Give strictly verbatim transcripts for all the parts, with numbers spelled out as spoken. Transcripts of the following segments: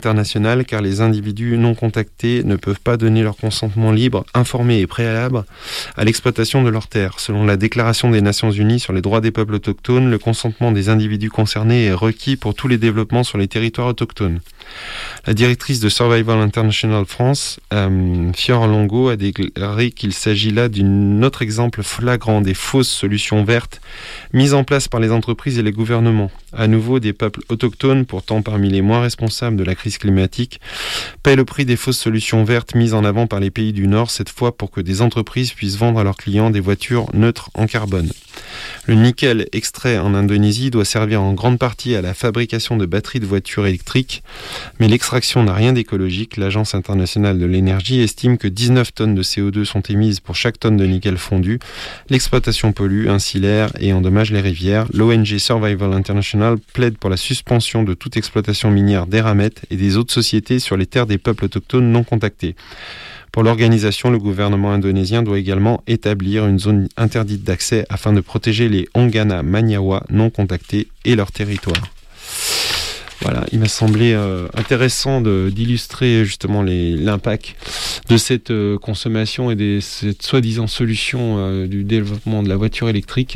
internationale car les individus non contactés ne peuvent pas donner leur consentement libre, informé et préalable à l'exploitation de leurs terres. Selon la Déclaration des Nations Unies sur les droits des peuples autochtones, le consentement des individus concernés est requis pour tous les développements sur les territoires autochtones. La directrice de Survival International France, euh, Fiore Longo, a déclaré qu'il s'agit là d'un autre exemple flagrant des fausses solutions vertes mises en place par les entreprises et les gouvernements. À nouveau, des peuples autochtones, pourtant parmi les moins responsables de la crise climatique, paient le prix des fausses solutions vertes mises en avant par les pays du Nord, cette fois pour que des entreprises puissent vendre à leurs clients des voitures neutres en carbone. Le nickel extrait en Indonésie doit servir en grande partie à la fabrication de batteries de voitures électriques, mais l'extraction n'a rien d'écologique. L'Agence internationale de l'énergie estime que dix-neuf tonnes de C O deux sont émises pour chaque tonne de nickel fondu. L'exploitation pollue ainsi l'air et endommage les rivières. L'O N G Survival International plaide pour la suspension de toute exploitation minière d'Eramet et des autres sociétés sur les terres des peuples autochtones non contactés. Pour l'organisation, le gouvernement indonésien doit également établir une zone interdite d'accès afin de protéger les Ongana Maniawa non contactés et leur territoire. Voilà, il m'a semblé euh, intéressant de, d'illustrer justement les, l'impact de cette euh, consommation et de cette soi-disant solution euh, du développement de la voiture électrique.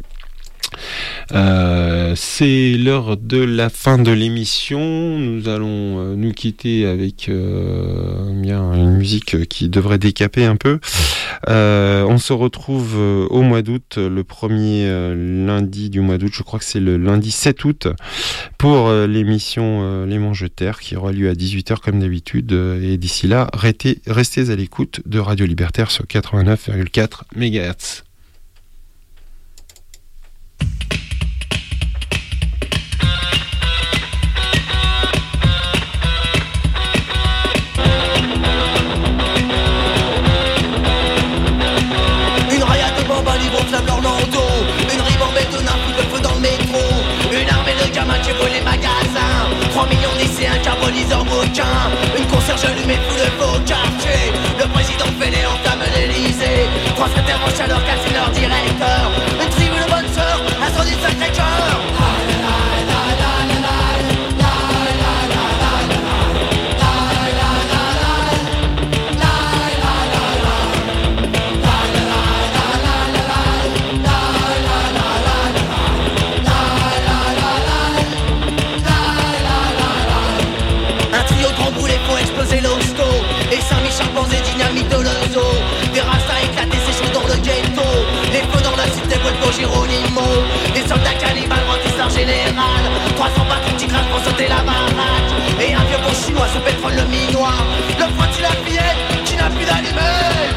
Euh, c'est l'heure de la fin de l'émission. Nous allons euh, nous quitter avec euh, bien une musique qui devrait décaper un peu. Euh, on se retrouve euh, au mois d'août, le premier euh, lundi du mois d'août, je crois que c'est le lundi sept août, pour euh, l'émission euh, Les Mangetaires qui aura lieu à dix-huit heures comme d'habitude. Et d'ici là, restez, restez à l'écoute de Radio Libertaire sur quatre-vingt-neuf virgule quatre mégahertz. Une concierge allumée fout le beau quartier. Le président fait les entames l'Elysée. Trois secrétaires en chaleur cassent leur directeur. Une tribu de bonne sœur, incendie de Sacré-Cœur. Exploser l'hosto et Saint-Michel posé dynamite de l'ozo. Des rastas éclatés s'échouent dans le ghetto. Les feux dans la cité Guelpo Geronimo. Des soldats cannibales brandissent leur général. trois cents patrons qui crachent pour sauter la baraque. Et un vieux bon chinois sous pétrole le minois. Le frotti la fillette qui n'a plus d'allumette.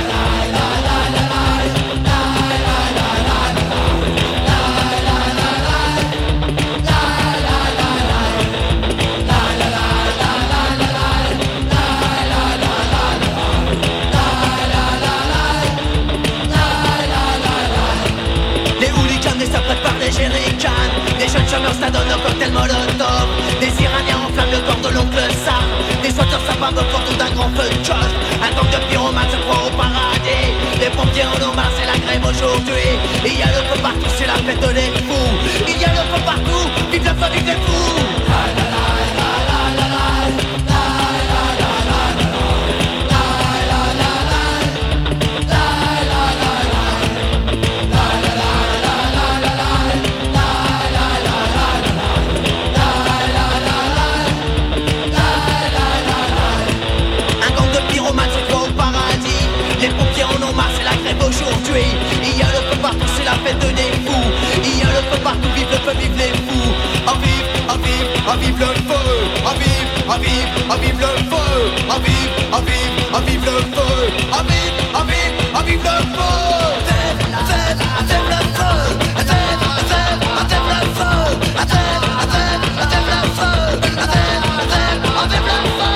Des jeunes chômeurs s'adonnent au cocktail molotov. Des Iraniens enflamment le corps de l'oncle Sam. Des sauteurs s'abandonnent autour d'un grand feu de choc. Un gang de pyromanes se croit au paradis. Les pompiers en ont marre, c'est la grève aujourd'hui. Il y a le feu partout, c'est la fête des fous. Il y a le feu partout, vive le feu, vive les fous. Aujourd'hui, il y a le feu partout, c'est la fête des fous. Il y a le feu partout, vive le feu, vive les fous. À vive, à vive, à vive le feu. À vive, à vive, à vive le feu. À vive, à vive, à vive le feu. À vive, à vive, à vive le feu. Zève, zève, zève le feu. Zève, zève, zève le feu. Zève, zève, zève le feu. Zève, zève, zève le feu.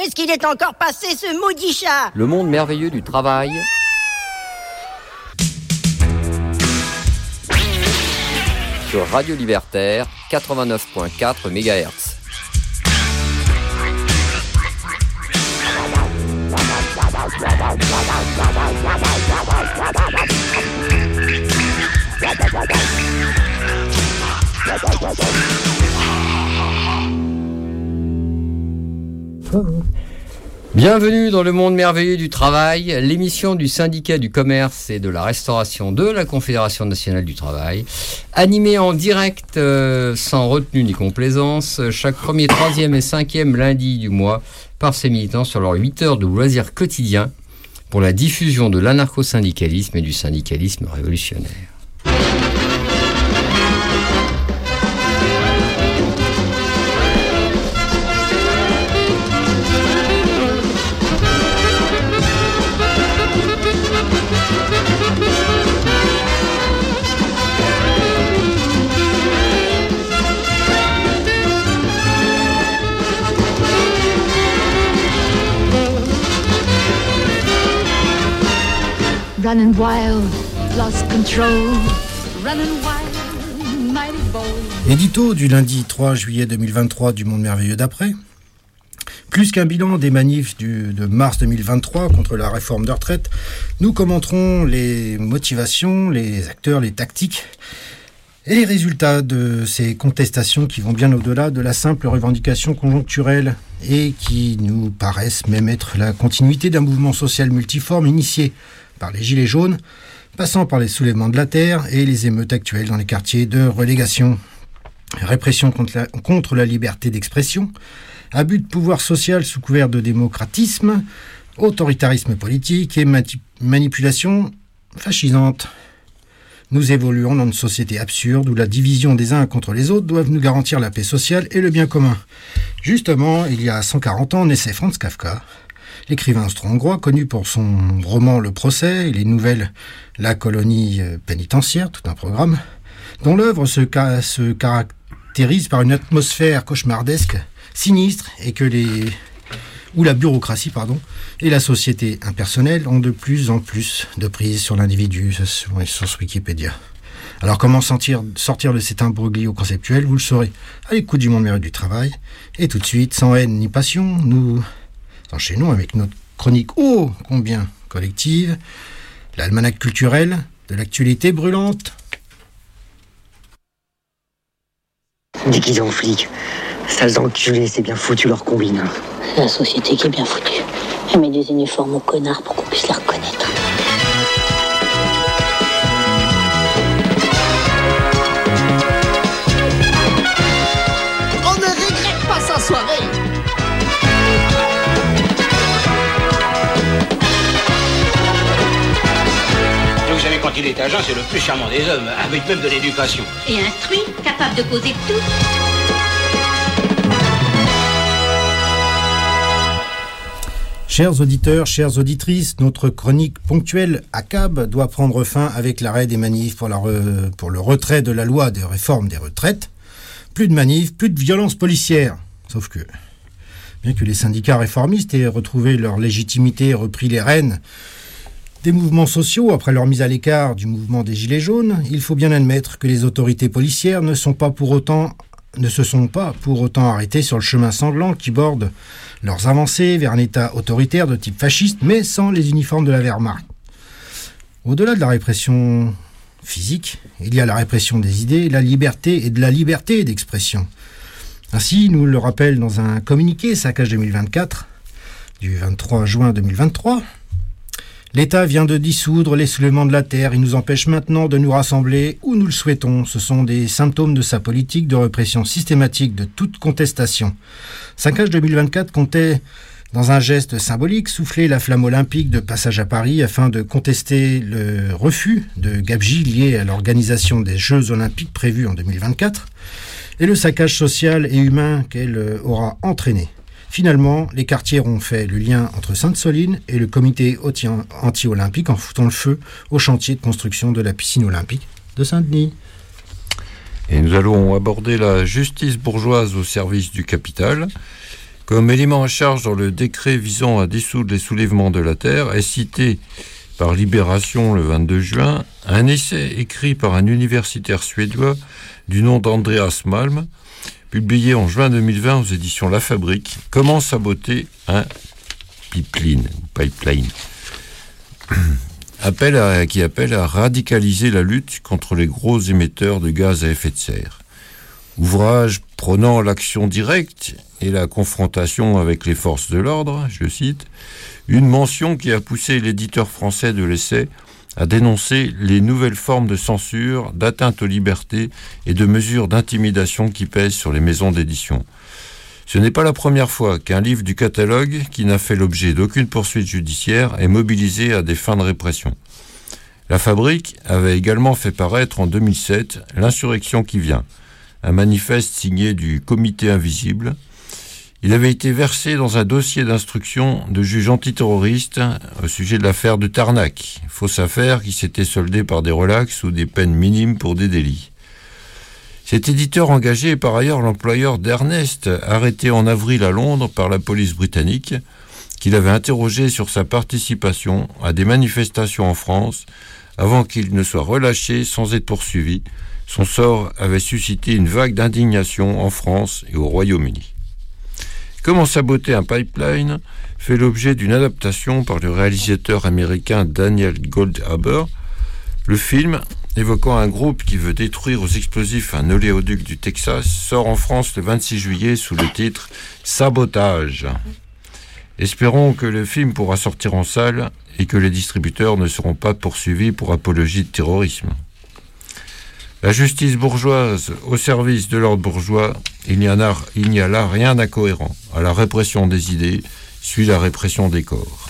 est-ce qu'il est encore passé, ce maudit chat ? Le monde merveilleux du travail. Sur Radio Libertaire, quatre-vingt-neuf virgule quatre mégahertz. Bienvenue dans le monde merveilleux du travail, l'émission du syndicat du commerce et de la restauration de la Confédération nationale du travail, animée en direct euh, sans retenue ni complaisance, chaque premier, troisième et cinquième lundi du mois par ses militants sur leurs huit heures de loisirs quotidiens pour la diffusion de l'anarcho-syndicalisme et du syndicalisme révolutionnaire. Running wild, lost control, running wild, mighty bold. Édito du lundi trois juillet deux mille vingt-trois du Monde Merveilleux d'après. Plus qu'un bilan des manifs du, de mars deux mille vingt-trois contre la réforme de retraite, nous commenterons les motivations, les acteurs, les tactiques et les résultats de ces contestations qui vont bien au-delà de la simple revendication conjoncturelle et qui nous paraissent même être la continuité d'un mouvement social multiforme initié par les Gilets jaunes, passant par les soulèvements de la terre et les émeutes actuelles dans les quartiers de relégation. Répression contre la, contre la liberté d'expression, abus de pouvoir social sous couvert de démocratisme, autoritarisme politique et mati- manipulation fascisante. Nous évoluons dans une société absurde où la division des uns contre les autres doivent nous garantir la paix sociale et le bien commun. Justement, il y a cent quarante ans, naissait Franz Kafka, l'écrivain austro-hongrois connu pour son roman Le Procès et les nouvelles La colonie pénitentiaire, tout un programme, dont l'œuvre se, ca- se caractérise par une atmosphère cauchemardesque, sinistre, et que les où la bureaucratie pardon, et la société impersonnelle ont de plus en plus de prise sur l'individu, sur, sur Wikipédia. Alors comment sentir, sortir de cet imbroglio conceptuel, vous le saurez à l'écoute du Monde Merveilleux du Travail. Et tout de suite, sans haine ni passion, nous enchaînons avec notre chronique ô combien collective, l'almanach culturel de l'actualité brûlante. Déguisés en flics, sales enculés, c'est bien foutu leur combine. La société qui est bien foutue. Elle met des uniformes aux connards pour qu'on puisse les reconnaître. On ne regrette pas sa soirée. Vous savez, quand il est agent, c'est le plus charmant des hommes, avec même de l'éducation. Et instruit, capable de causer de tout. Chers auditeurs, chères auditrices, notre chronique ponctuelle à C A B doit prendre fin avec l'arrêt des manifs pour, la re... pour le retrait de la loi de réforme des retraites. Plus de manifs, plus de violences policières. Sauf que, bien que les syndicats réformistes aient retrouvé leur légitimité et repris les rênes des mouvements sociaux après leur mise à l'écart du mouvement des Gilets jaunes, il faut bien admettre que les autorités policières ne sont pas pour autant, ne se sont pas pour autant arrêtées sur le chemin sanglant qui borde leurs avancées vers un État autoritaire de type fasciste, mais sans les uniformes de la Wehrmacht. Au-delà de la répression physique, il y a la répression des idées, la liberté et de la liberté d'expression. Ainsi, nous le rappelle dans un communiqué Saccage deux mille vingt-quatre, du vingt-trois juin deux mille vingt-trois, l'État vient de dissoudre les soulèvements de la terre. Il nous empêche maintenant de nous rassembler où nous le souhaitons. Ce sont des symptômes de sa politique de répression systématique de toute contestation. Saccage deux mille vingt-quatre comptait, dans un geste symbolique, souffler la flamme olympique de passage à Paris afin de contester le refus de gabegie lié à l'organisation des Jeux olympiques prévus en deux mille vingt-quatre et le saccage social et humain qu'elle aura entraîné. Finalement, les quartiers ont fait le lien entre Sainte-Soline et le comité anti-olympique en foutant le feu au chantier de construction de la piscine olympique de Saint-Denis. Et nous allons aborder la justice bourgeoise au service du capital Comme élément à charge dans le décret visant à dissoudre les soulèvements de la terre, est cité par Libération le vingt-deux juin un essai écrit par un universitaire suédois du nom d'Andreas Malm, publié en juin deux mille vingt aux éditions La Fabrique, Comment saboter un pipeline, pipeline. Appel à, qui appelle à radicaliser la lutte contre les gros émetteurs de gaz à effet de serre. Ouvrage prônant l'action directe et la confrontation avec les forces de l'ordre, je cite, une mention qui a poussé l'éditeur français de l'essai à dénoncer les nouvelles formes de censure, d'atteinte aux libertés et de mesures d'intimidation qui pèsent sur les maisons d'édition. Ce n'est pas la première fois qu'un livre du catalogue, qui n'a fait l'objet d'aucune poursuite judiciaire, est mobilisé à des fins de répression. La Fabrique avait également fait paraître en deux mille sept L'insurrection qui vient, un manifeste signé du Comité Invisible. Il avait été versé dans un dossier d'instruction de juge antiterroriste au sujet de l'affaire de Tarnac, fausse affaire qui s'était soldée par des relax ou des peines minimes pour des délits. Cet éditeur engagé est par ailleurs l'employeur d'Ernest, arrêté en avril à Londres par la police britannique, qu'il avait interrogé sur sa participation à des manifestations en France avant qu'il ne soit relâché sans être poursuivi. Son sort avait suscité une vague d'indignation en France et au Royaume-Uni. Comment saboter un pipeline fait l'objet d'une adaptation par le réalisateur américain Daniel Goldhaber. Le film, évoquant un groupe qui veut détruire aux explosifs un oléoduc du Texas, sort en France le vingt-six juillet sous le titre « Sabotage ». Espérons que le film pourra sortir en salle et que les distributeurs ne seront pas poursuivis pour apologie de terrorisme. La justice bourgeoise au service de l'ordre bourgeois, il n'y, a, il n'y a là rien d'incohérent. À la répression des idées suit la répression des corps.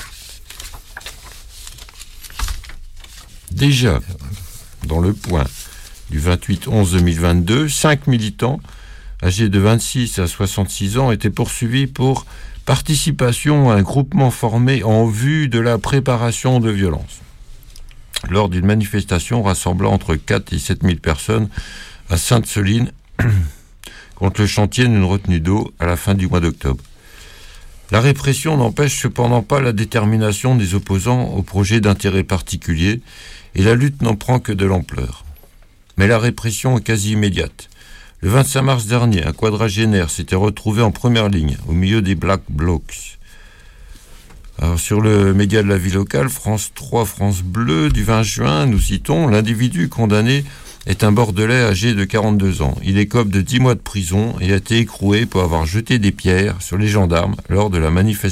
Déjà, dans le point du vingt-huit onze deux mille vingt-deux, cinq militants âgés de vingt-six à soixante-six ans étaient poursuivis pour participation à un groupement formé en vue de la préparation de violences, lors d'une manifestation rassemblant entre quatre et sept mille personnes à Sainte-Soline contre le chantier d'une retenue d'eau à la fin du mois d'octobre. La répression n'empêche cependant pas la détermination des opposants au projet d'intérêt particulier et la lutte n'en prend que de l'ampleur. Mais la répression est quasi immédiate. Le vingt-cinq mars dernier, un quadragénaire s'était retrouvé en première ligne, au milieu des Black Blocs. Alors, sur le média de la vie locale, France trois, France Bleu, du vingt juin, nous citons « L'individu condamné est un Bordelais âgé de quarante-deux ans. Il écope de dix mois de prison et a été écroué pour avoir jeté des pierres sur les gendarmes lors de la manifestation. »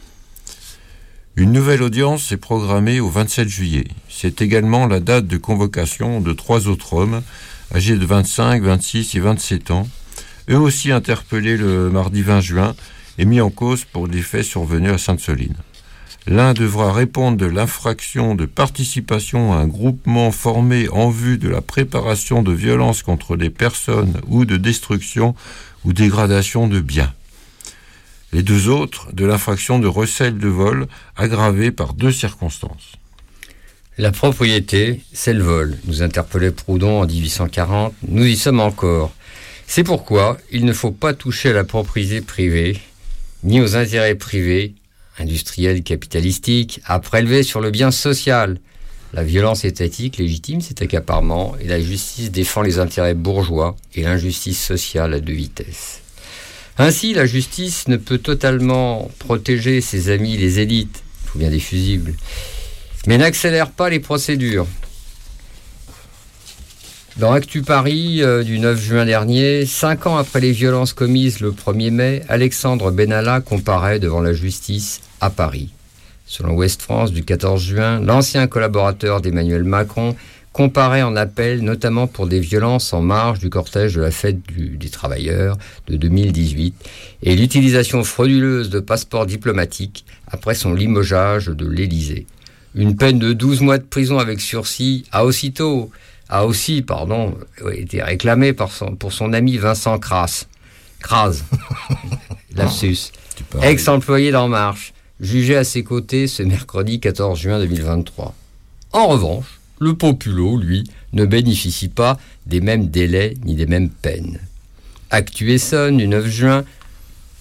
Une nouvelle audience est programmée au vingt-sept juillet. C'est également la date de convocation de trois autres hommes, âgés de vingt-cinq, vingt-six et vingt-sept ans, eux aussi interpellés le mardi vingt juin et mis en cause pour des faits survenus à Sainte-Soline. L'un devra répondre de l'infraction de participation à un groupement formé en vue de la préparation de violences contre les personnes ou de destruction ou dégradation de biens. Les deux autres de l'infraction de recel de vol aggravée par deux circonstances. La propriété, c'est le vol, nous interpellait Proudhon en dix-huit cent quarante. Nous y sommes encore. C'est pourquoi il ne faut pas toucher à la propriété privée, ni aux intérêts privés, industriels, capitalistiques, à prélever sur le bien social. La violence étatique légitime cet accaparement et la justice défend les intérêts bourgeois et l'injustice sociale à deux vitesses. Ainsi, la justice ne peut totalement protéger ses amis les élites, il faut bien des fusibles, mais n'accélère pas les procédures. Dans Actu Paris euh, du neuf juin dernier, cinq ans après les violences commises le premier mai, Alexandre Benalla comparaît devant la justice à Paris. Selon Ouest France du quatorze juin, l'ancien collaborateur d'Emmanuel Macron comparaît en appel notamment pour des violences en marge du cortège de la fête du, des travailleurs de deux mille dix-huit et l'utilisation frauduleuse de passeports diplomatiques après son limogeage de l'Élysée. Une peine de douze mois de prison avec sursis a aussitôt, a aussi, pardon, été réclamée par son, pour son ami Vincent Kras. Kras. Lapsus. Ex-employé d'En Marche, jugé à ses côtés ce mercredi quatorze juin deux mille vingt-trois. En revanche, le populo, lui, ne bénéficie pas des mêmes délais ni des mêmes peines. Actu Essonne du neuf juin,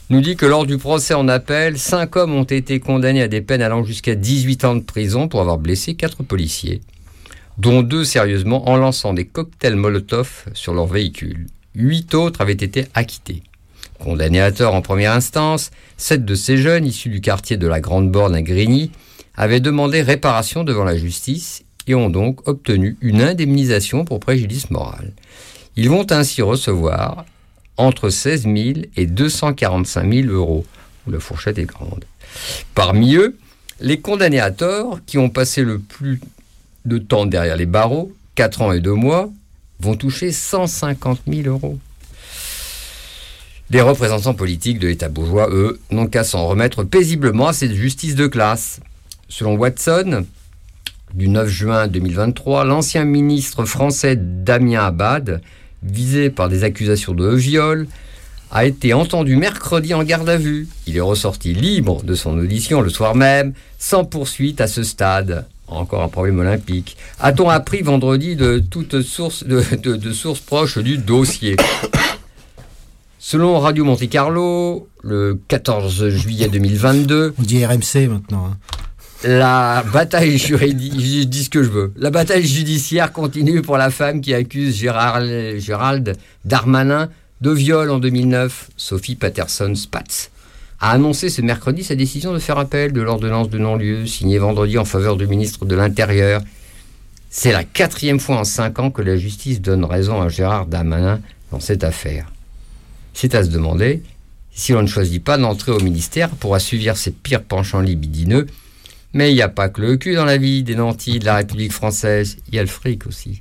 nous dit que lors du procès en appel, cinq hommes ont été condamnés à des peines allant jusqu'à dix-huit ans de prison pour avoir blessé quatre policiers, dont deux sérieusement en lançant des cocktails Molotov sur leur véhicule. Huit autres avaient été acquittés. Condamnés à tort en première instance, sept de ces jeunes, issus du quartier de la Grande Borne à Grigny, avaient demandé réparation devant la justice et ont donc obtenu une indemnisation pour préjudice moral. Ils vont ainsi recevoir entre seize mille et deux cent quarante-cinq mille euros. La fourchette est grande. Parmi eux, les condamnés à tort, qui ont passé le plus de temps derrière les barreaux, quatre ans et deux mois, vont toucher cent cinquante mille euros. Les représentants politiques de l'État bourgeois, eux, n'ont qu'à s'en remettre paisiblement à cette justice de classe. Selon Watson, du neuf juin deux mille vingt-trois, l'ancien ministre français Damien Abad, visé par des accusations de viol, a été entendu mercredi en garde à vue. Il est ressorti libre de son audition le soir même, sans poursuite à ce stade. Encore un problème olympique. A-t-on appris vendredi de toutes sources, de, de, de sources proches du dossier. Selon Radio Monte Carlo, le quatorze juillet deux mille vingt-deux... On dit R M C maintenant. Hein. La bataille juridique, je dis ce que je veux. La bataille judiciaire continue pour la femme qui accuse Gérald, Gérald Darmanin de viol en deux mille neuf. Sophie Patterson-Spatz a annoncé ce mercredi sa décision de faire appel de l'ordonnance de non-lieu signée vendredi en faveur du ministre de l'Intérieur. C'est la quatrième fois en cinq ans que la justice donne raison à Gérald Darmanin dans cette affaire. C'est à se demander si l'on ne choisit pas d'entrer au ministère pour assouvir ses pires penchants libidineux. Mais il n'y a pas que le cul dans la vie des nantis de la République française, il y a le fric aussi.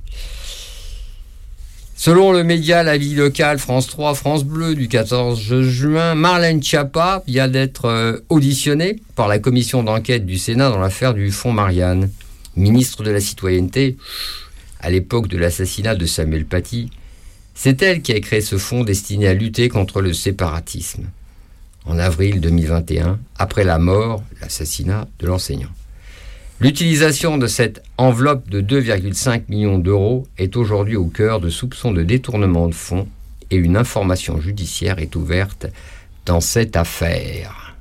Selon le média La Vie locale, France trois, France Bleu, du quatorze juin, Marlène Schiappa vient d'être euh, auditionnée par la commission d'enquête du Sénat dans l'affaire du fonds Marianne. Ministre de la Citoyenneté, à l'époque de l'assassinat de Samuel Paty, c'est elle qui a créé ce fonds destiné à lutter contre le séparatisme. En avril deux mille vingt et un, après la mort, l'assassinat de l'enseignant. L'utilisation de cette enveloppe de deux virgule cinq millions d'euros est aujourd'hui au cœur de soupçons de détournement de fonds et une information judiciaire est ouverte dans cette affaire.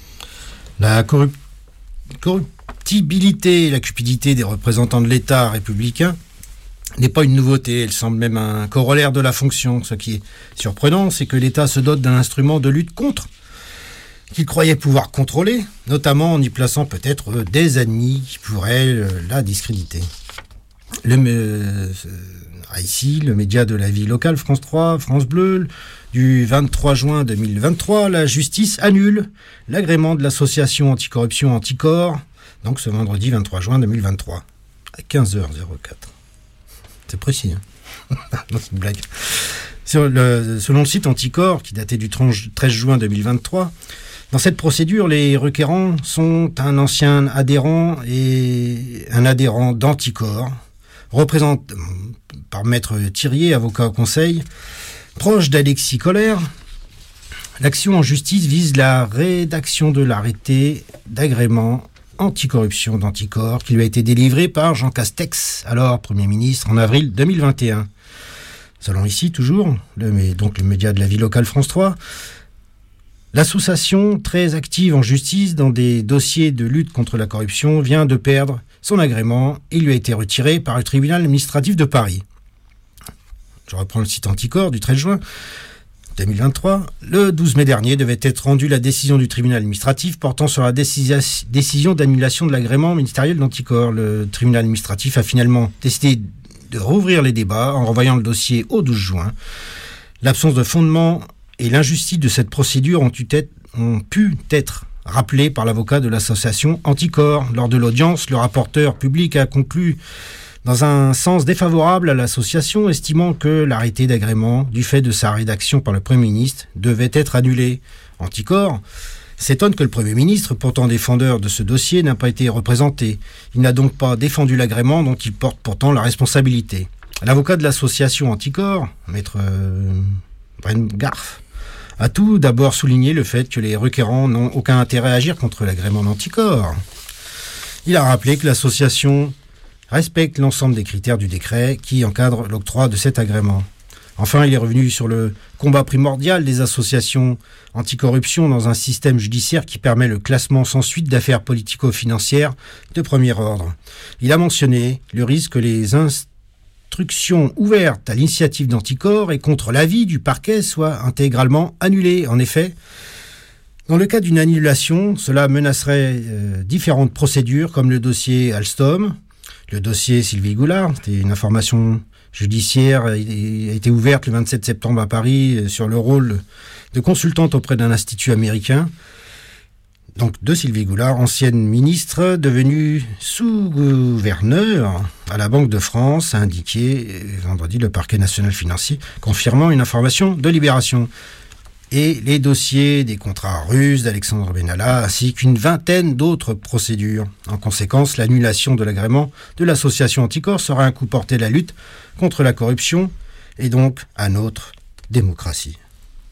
La corrup- corruptibilité et la cupidité des représentants de l'État républicain n'est pas une nouveauté, elle semble même un corollaire de la fonction. Ce qui est surprenant, c'est que l'État se dote d'un instrument de lutte contre qu'il croyait pouvoir contrôler, notamment en y plaçant peut-être des ennemis qui pourraient la discréditer. Le, euh, ici, le média de La Vie locale, France trois, France Bleu, du vingt-trois juin deux mille vingt-trois, la justice annule l'agrément de l'association anticorruption Anticor, donc ce vendredi vingt-trois juin deux mille vingt-trois, à quinze heures quatre. C'est précis, hein. Non, c'est une blague. Sur le, selon le site Anticor, qui datait du treize juin deux mille vingt-trois, dans cette procédure, les requérants sont un ancien adhérent et un adhérent d'Anticor, représenté par Maître Thirier, avocat au conseil, proche d'Alexis Collère. L'action en justice vise la rédaction de l'arrêté d'agrément anticorruption d'Anticor qui lui a été délivré par Jean Castex, alors Premier ministre, en avril deux mille vingt et un. Selon ici, toujours, le, donc le média de La Vie locale France trois, l'association, très active en justice dans des dossiers de lutte contre la corruption, vient de perdre son agrément et lui a été retiré par le tribunal administratif de Paris. Je reprends le site Anticor du treize juin deux mille vingt-trois. Le douze mai dernier devait être rendue la décision du tribunal administratif portant sur la décisi- décision d'annulation de l'agrément ministériel d'Anticor. Le tribunal administratif a finalement décidé de rouvrir les débats en renvoyant le dossier au douze juin. L'absence de fondement et l'injustice de cette procédure ont, être, ont pu être rappelées par l'avocat de l'association Anticor. Lors de l'audience, le rapporteur public a conclu dans un sens défavorable à l'association, estimant que l'arrêté d'agrément, du fait de sa rédaction par le Premier ministre, devait être annulé. Anticor s'étonne que le Premier ministre, pourtant défendeur de ce dossier, n'a pas été représenté. Il n'a donc pas défendu l'agrément dont il porte pourtant la responsabilité. L'avocat de l'association Anticor, maître euh, Bren Garf, a tout d'abord souligné le fait que les requérants n'ont aucun intérêt à agir contre l'agrément d'Anticor. Il a rappelé que l'association respecte l'ensemble des critères du décret qui encadre l'octroi de cet agrément. Enfin, il est revenu sur le combat primordial des associations anticorruption dans un système judiciaire qui permet le classement sans suite d'affaires politico-financières de premier ordre. Il a mentionné le risque que les instructions ouvertes à l'initiative d'Anticor et contre l'avis du parquet soient intégralement annulées. En effet, dans le cas d'une annulation, cela menacerait euh, différentes procédures comme le dossier Alstom, le dossier Sylvie Goulard. C'était une information judiciaire a été ouverte le vingt-sept septembre à Paris sur le rôle de consultante auprès d'un institut américain. Donc de Sylvie Goulard, ancienne ministre devenue sous-gouverneur à la Banque de France, a indiqué vendredi le parquet national financier, confirmant une information de Libération. Et les dossiers des contrats russes d'Alexandre Benalla, ainsi qu'une vingtaine d'autres procédures. En conséquence, l'annulation de l'agrément de l'association Anticor sera un coup porté à la lutte contre la corruption et donc à notre démocratie.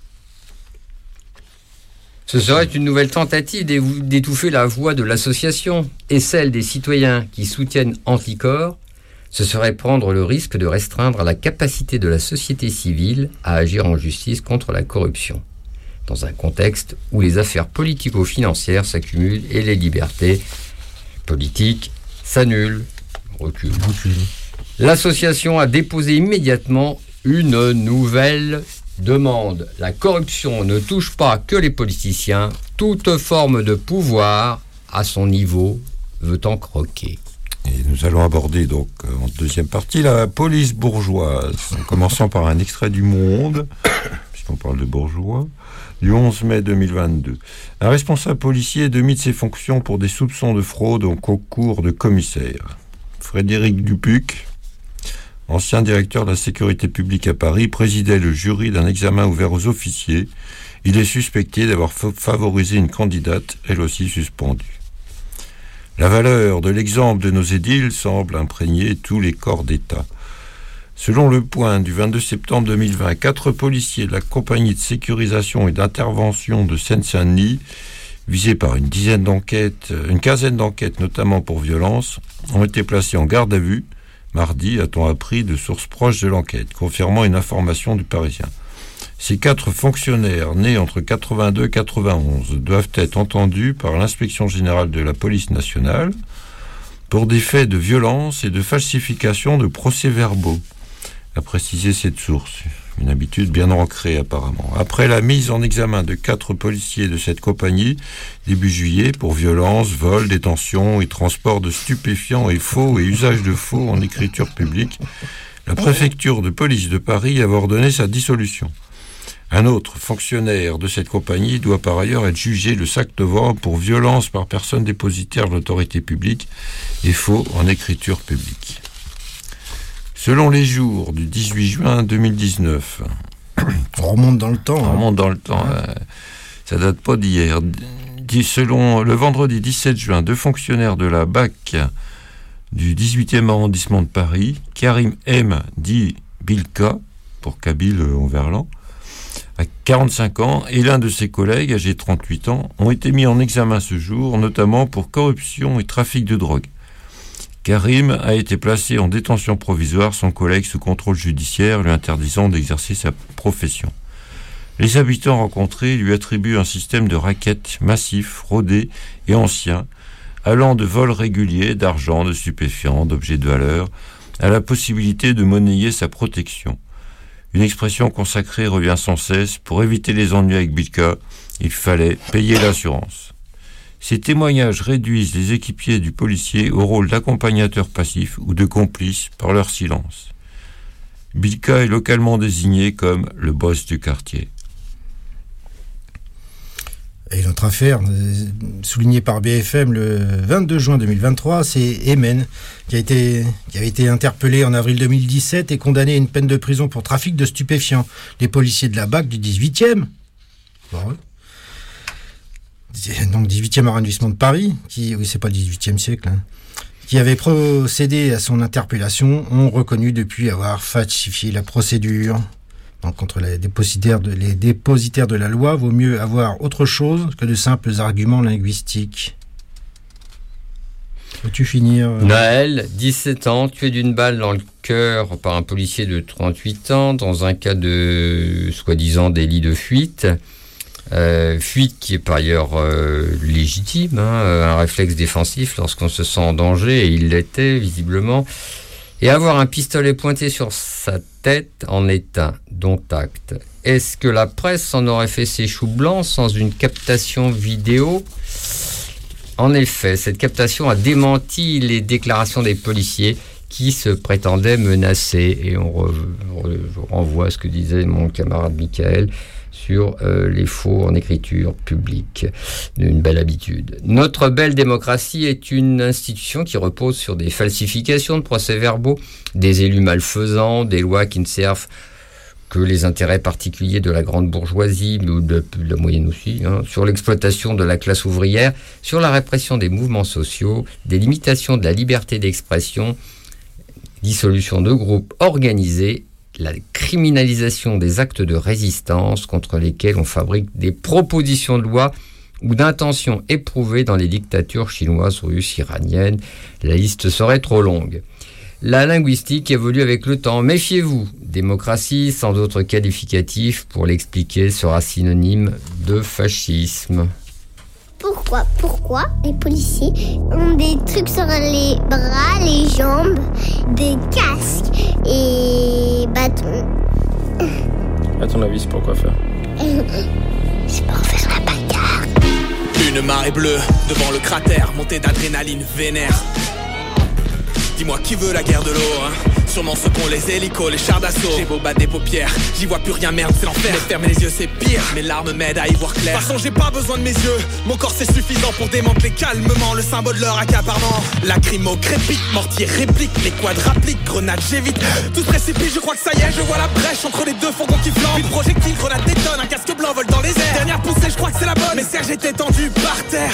Ce serait une nouvelle tentative d'étouffer la voix de l'association et celle des citoyens qui soutiennent Anticor. Ce serait prendre le risque de restreindre la capacité de la société civile à agir en justice contre la corruption, dans un contexte où les affaires politico-financières s'accumulent et les libertés politiques s'annulent, reculent. L'association a déposé immédiatement une nouvelle demande. La corruption ne touche pas que les politiciens. Toute forme de pouvoir, à son niveau, veut en croquer. Et nous allons aborder donc en deuxième partie la police bourgeoise, en commençant par un extrait du Monde, puisqu'on parle de bourgeois, du onze mai deux mille vingt-deux. Un responsable policier est démis de ses fonctions pour des soupçons de fraude au concours de commissaire. Frédéric Dupuc, ancien directeur de la sécurité publique à Paris, présidait le jury d'un examen ouvert aux officiers. Il est suspecté d'avoir favorisé une candidate, elle aussi suspendue. La valeur de l'exemple de nos édiles semble imprégner tous les corps d'État. Selon le Point du vingt-deux septembre deux mille vingt, quatre policiers de la compagnie de sécurisation et d'intervention de Seine-Saint-Denis, visés par une dizaine d'enquêtes, une quinzaine d'enquêtes, notamment pour violence, ont été placés en garde à vue. Mardi, a-t-on appris de sources proches de l'enquête, confirmant une information du Parisien. Ces quatre fonctionnaires, nés entre quatre-vingt-deux et quatre-vingt-onze, doivent être entendus par l'inspection générale de la police nationale pour des faits de violence et de falsification de procès-verbaux, a précisé cette source. Une habitude bien ancrée apparemment. Après la mise en examen de quatre policiers de cette compagnie, début juillet, pour violence, vol, détention et transport de stupéfiants et faux et usage de faux en écriture publique, la préfecture de police de Paris avait ordonné sa dissolution. Un autre fonctionnaire de cette compagnie doit par ailleurs être jugé le cinq novembre pour violence par personne dépositaire de l'autorité publique et faux en écriture publique. Selon les jours du dix-huit juin deux mille dix-neuf... On remonte dans le temps. On remonte dans le temps. Ouais. Euh, ça date pas d'hier. Selon le vendredi dix-sept juin, deux fonctionnaires de la B A C du dix-huitième arrondissement de Paris, Karim M. dit Bilka, pour Kabyle en verlan, à quarante-cinq ans, et l'un de ses collègues, âgé de trente-huit ans, ont été mis en examen ce jour, notamment pour corruption et trafic de drogue. Karim a été placé en détention provisoire, son collègue sous contrôle judiciaire, lui interdisant d'exercer sa profession. Les habitants rencontrés lui attribuent un système de racket massif, rodé et ancien, allant de vols réguliers d'argent, de stupéfiants, d'objets de valeur, à la possibilité de monnayer sa protection. Une expression consacrée revient sans cesse. Pour éviter les ennuis avec Bilka, il fallait payer l'assurance. Ces témoignages réduisent les équipiers du policier au rôle d'accompagnateurs passifs ou de complices par leur silence. Bilka est localement désigné comme le boss du quartier. Et l'autre affaire, soulignée par B F M le vingt-deux juin deux mille vingt-trois, c'est Emen, qui a été, qui avait été interpellé en avril deux mille dix-sept et condamné à une peine de prison pour trafic de stupéfiants. Les policiers de la B A C du dix-huitième, donc dix-huitième arrondissement de Paris, qui, oui, c'est pas le dix-huitième siècle, hein, qui avaient procédé à son interpellation, ont reconnu depuis avoir falsifié la procédure. Donc, contre les dépositaires, de, les dépositaires de la loi, vaut mieux avoir autre chose que de simples arguments linguistiques. Peux-tu finir euh... Noël, dix-sept ans, tué d'une balle dans le cœur par un policier de trente-huit ans dans un cas de soi-disant délit de fuite. Euh, fuite qui est par ailleurs euh, légitime, hein, un réflexe défensif lorsqu'on se sent en danger, et il l'était visiblement. Et avoir un pistolet pointé sur sa tête en est un, dont acte. Est-ce que la presse en aurait fait ses choux blancs sans une captation vidéo ? En effet, cette captation a démenti les déclarations des policiers qui se prétendaient menacés. Et on re, re, renvoie à ce que disait mon camarade Michael sur euh, les faux en écriture publique. Une belle habitude. Notre belle démocratie est une institution qui repose sur des falsifications de procès-verbaux, des élus malfaisants, des lois qui ne servent que les intérêts particuliers de la grande bourgeoisie, ou de, de la moyenne aussi, hein, sur l'exploitation de la classe ouvrière, sur la répression des mouvements sociaux, des limitations de la liberté d'expression, dissolution de groupes organisés, la criminalisation des actes de résistance contre lesquels on fabrique des propositions de loi ou d'intentions éprouvées dans les dictatures chinoises, russes, iraniennes. La liste serait trop longue. La linguistique évolue avec le temps. Méfiez-vous. Démocratie, sans d'autres qualificatifs pour l'expliquer, sera synonyme de fascisme. Pourquoi, pourquoi les policiers ont des trucs sur les bras, les jambes, des casques et bâtons? À ton avis, c'est pour quoi faire? C'est pour faire la bagarre. Une marée bleue devant le cratère, montée d'adrénaline vénère. Dis-moi qui veut la guerre de l'eau, hein? Sûrement ceux qu'ont les hélicos, les chars d'assaut. J'ai beau battre des paupières, j'y vois plus rien, merde, c'est l'enfer. Mais fermer les yeux c'est pire, mes larmes m'aident à y voir clair. De toute façon j'ai pas besoin de mes yeux, mon corps c'est suffisant pour démanteler calmement le symbole de leur accaparement. Lacrymo crépite, mortier réplique, les quads rappliques, grenades j'évite. Tout se précipite, je crois que ça y est, je vois la brèche entre les deux fourgons qui flambent. Une projectile, grenade détonne, un casque blanc vole dans les airs. Dernière poussée, je crois que c'est la bonne, mais Serge était tendu par terre.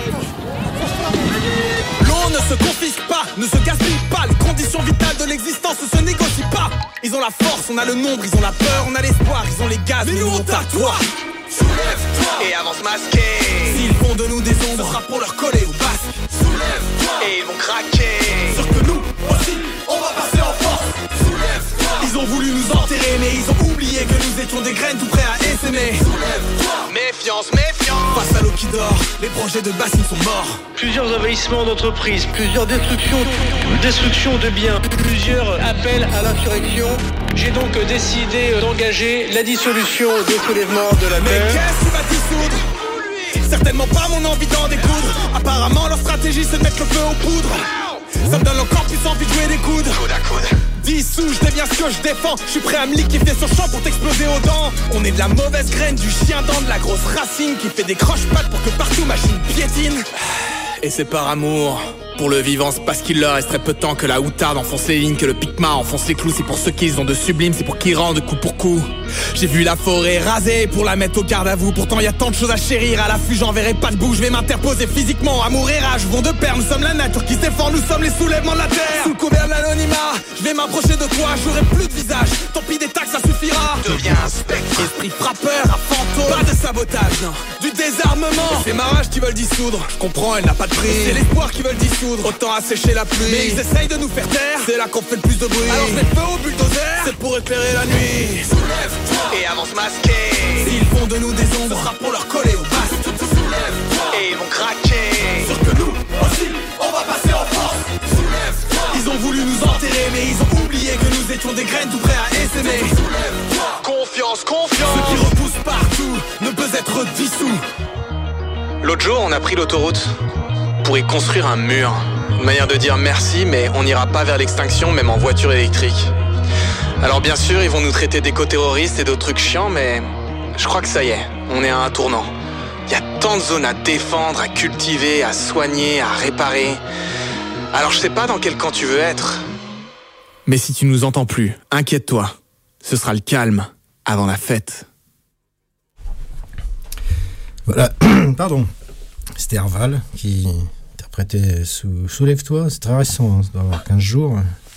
L'eau ne se confisque pas, ne se gaspille pas. Les conditions vitales de l'existence ne se négocient pas. Ils ont la force, on a le nombre, ils ont la peur, on a l'espoir, ils ont les gaz, mais nous on t'a toi. Soulève-toi et avance masqué. S'ils font de nous des ombres, ce sera pour leur coller au basque. Soulève-toi et ils vont craquer. Sauf que nous aussi, on va passer en force. Soulève-toi. Ils ont voulu nous enterrer, mais ils ont oublié que nous étions des graines tout prêts à essaimer. Soulève-toi. Méfiance, méfiance. Face à l'eau qui dort, les projets de bassines sont morts. Plusieurs envahissements d'entreprises, plusieurs destructions, destructions de biens, plusieurs appels à l'insurrection. J'ai donc décidé d'engager la dissolution des soulèvements de la Mais terre. Mais qu'est-ce que tu vas dissoudre? Certainement pas mon envie d'en découdre. Apparemment leur stratégie c'est de mettre le feu aux poudres. Ça me donne encore plus envie de jouer des coudes. Coude à coude. Dissous, je deviens ce que je défends. Je suis prêt à me liquéfier sur champ pour t'exploser aux dents. On est de la mauvaise graine, du chien dent, de la grosse racine qui fait des croche-pattes pour que partout machine piétine. Et c'est par amour pour le vivant, c'est parce qu'il leur resterait peu de temps que la outarde enfonce les lignes, que le picma enfonce les clous. C'est pour ceux qu'ils ont de sublime, c'est pour qu'ils rendent coup pour coup. J'ai vu la forêt rasée pour la mettre au garde à vous. Pourtant y a tant de choses à chérir, à l'affût j'enverrai pas de bout. Je vais m'interposer physiquement, amour et rage vont de pair. Nous sommes la nature qui se défend, nous sommes les soulèvements de la terre. Sous le couvert de l'anonymat, je vais m'approcher de toi, j'aurai plus de visage. Tant pis des taxes, ça suffira. Deviens un spectre, esprit frappeur, un fantôme. Pas de sabotage, non, du désarmement. Et c'est ma rage qui veulent dissoudre, je comprends, elle n'a pas de prix. C'est l'espoir qui veulent dissoudre, autant assécher la pluie. Mais ils essayent de nous faire taire, c'est là qu'on fait le plus de bruit. Alors je mets le feu au bulldozer, c'est pour éclairer la nuit. Soulève-toi et avance masqué. S'ils font de nous des ombres, ce sera pour leur coller au basque. Soulève-toi et ils vont craquer. Sauf que nous aussi, on va passer en force. Soulève-toi. Ils ont voulu nous enterrer, mais ils ont oublié que nous étions des graines tout prêts à essaimer. Soulève-toi. Confiance, confiance. Ce qui repousse partout ne peut être dissous. L'autre jour, on a pris l'autoroute pour y construire un mur. Une manière de dire merci, mais on n'ira pas vers l'extinction, même en voiture électrique. Alors bien sûr, ils vont nous traiter d'éco-terroristes et d'autres trucs chiants, mais je crois que ça y est, on est à un tournant. Il y a tant de zones à défendre, à cultiver, à soigner, à réparer. Alors je sais pas dans quel camp tu veux être. Mais si tu nous entends plus, inquiète-toi. Ce sera le calme avant la fête. Voilà, pardon. C'était Herval qui interprétait sous, Soulève-toi, c'est très récent, hein, ça doit avoir quinze jours.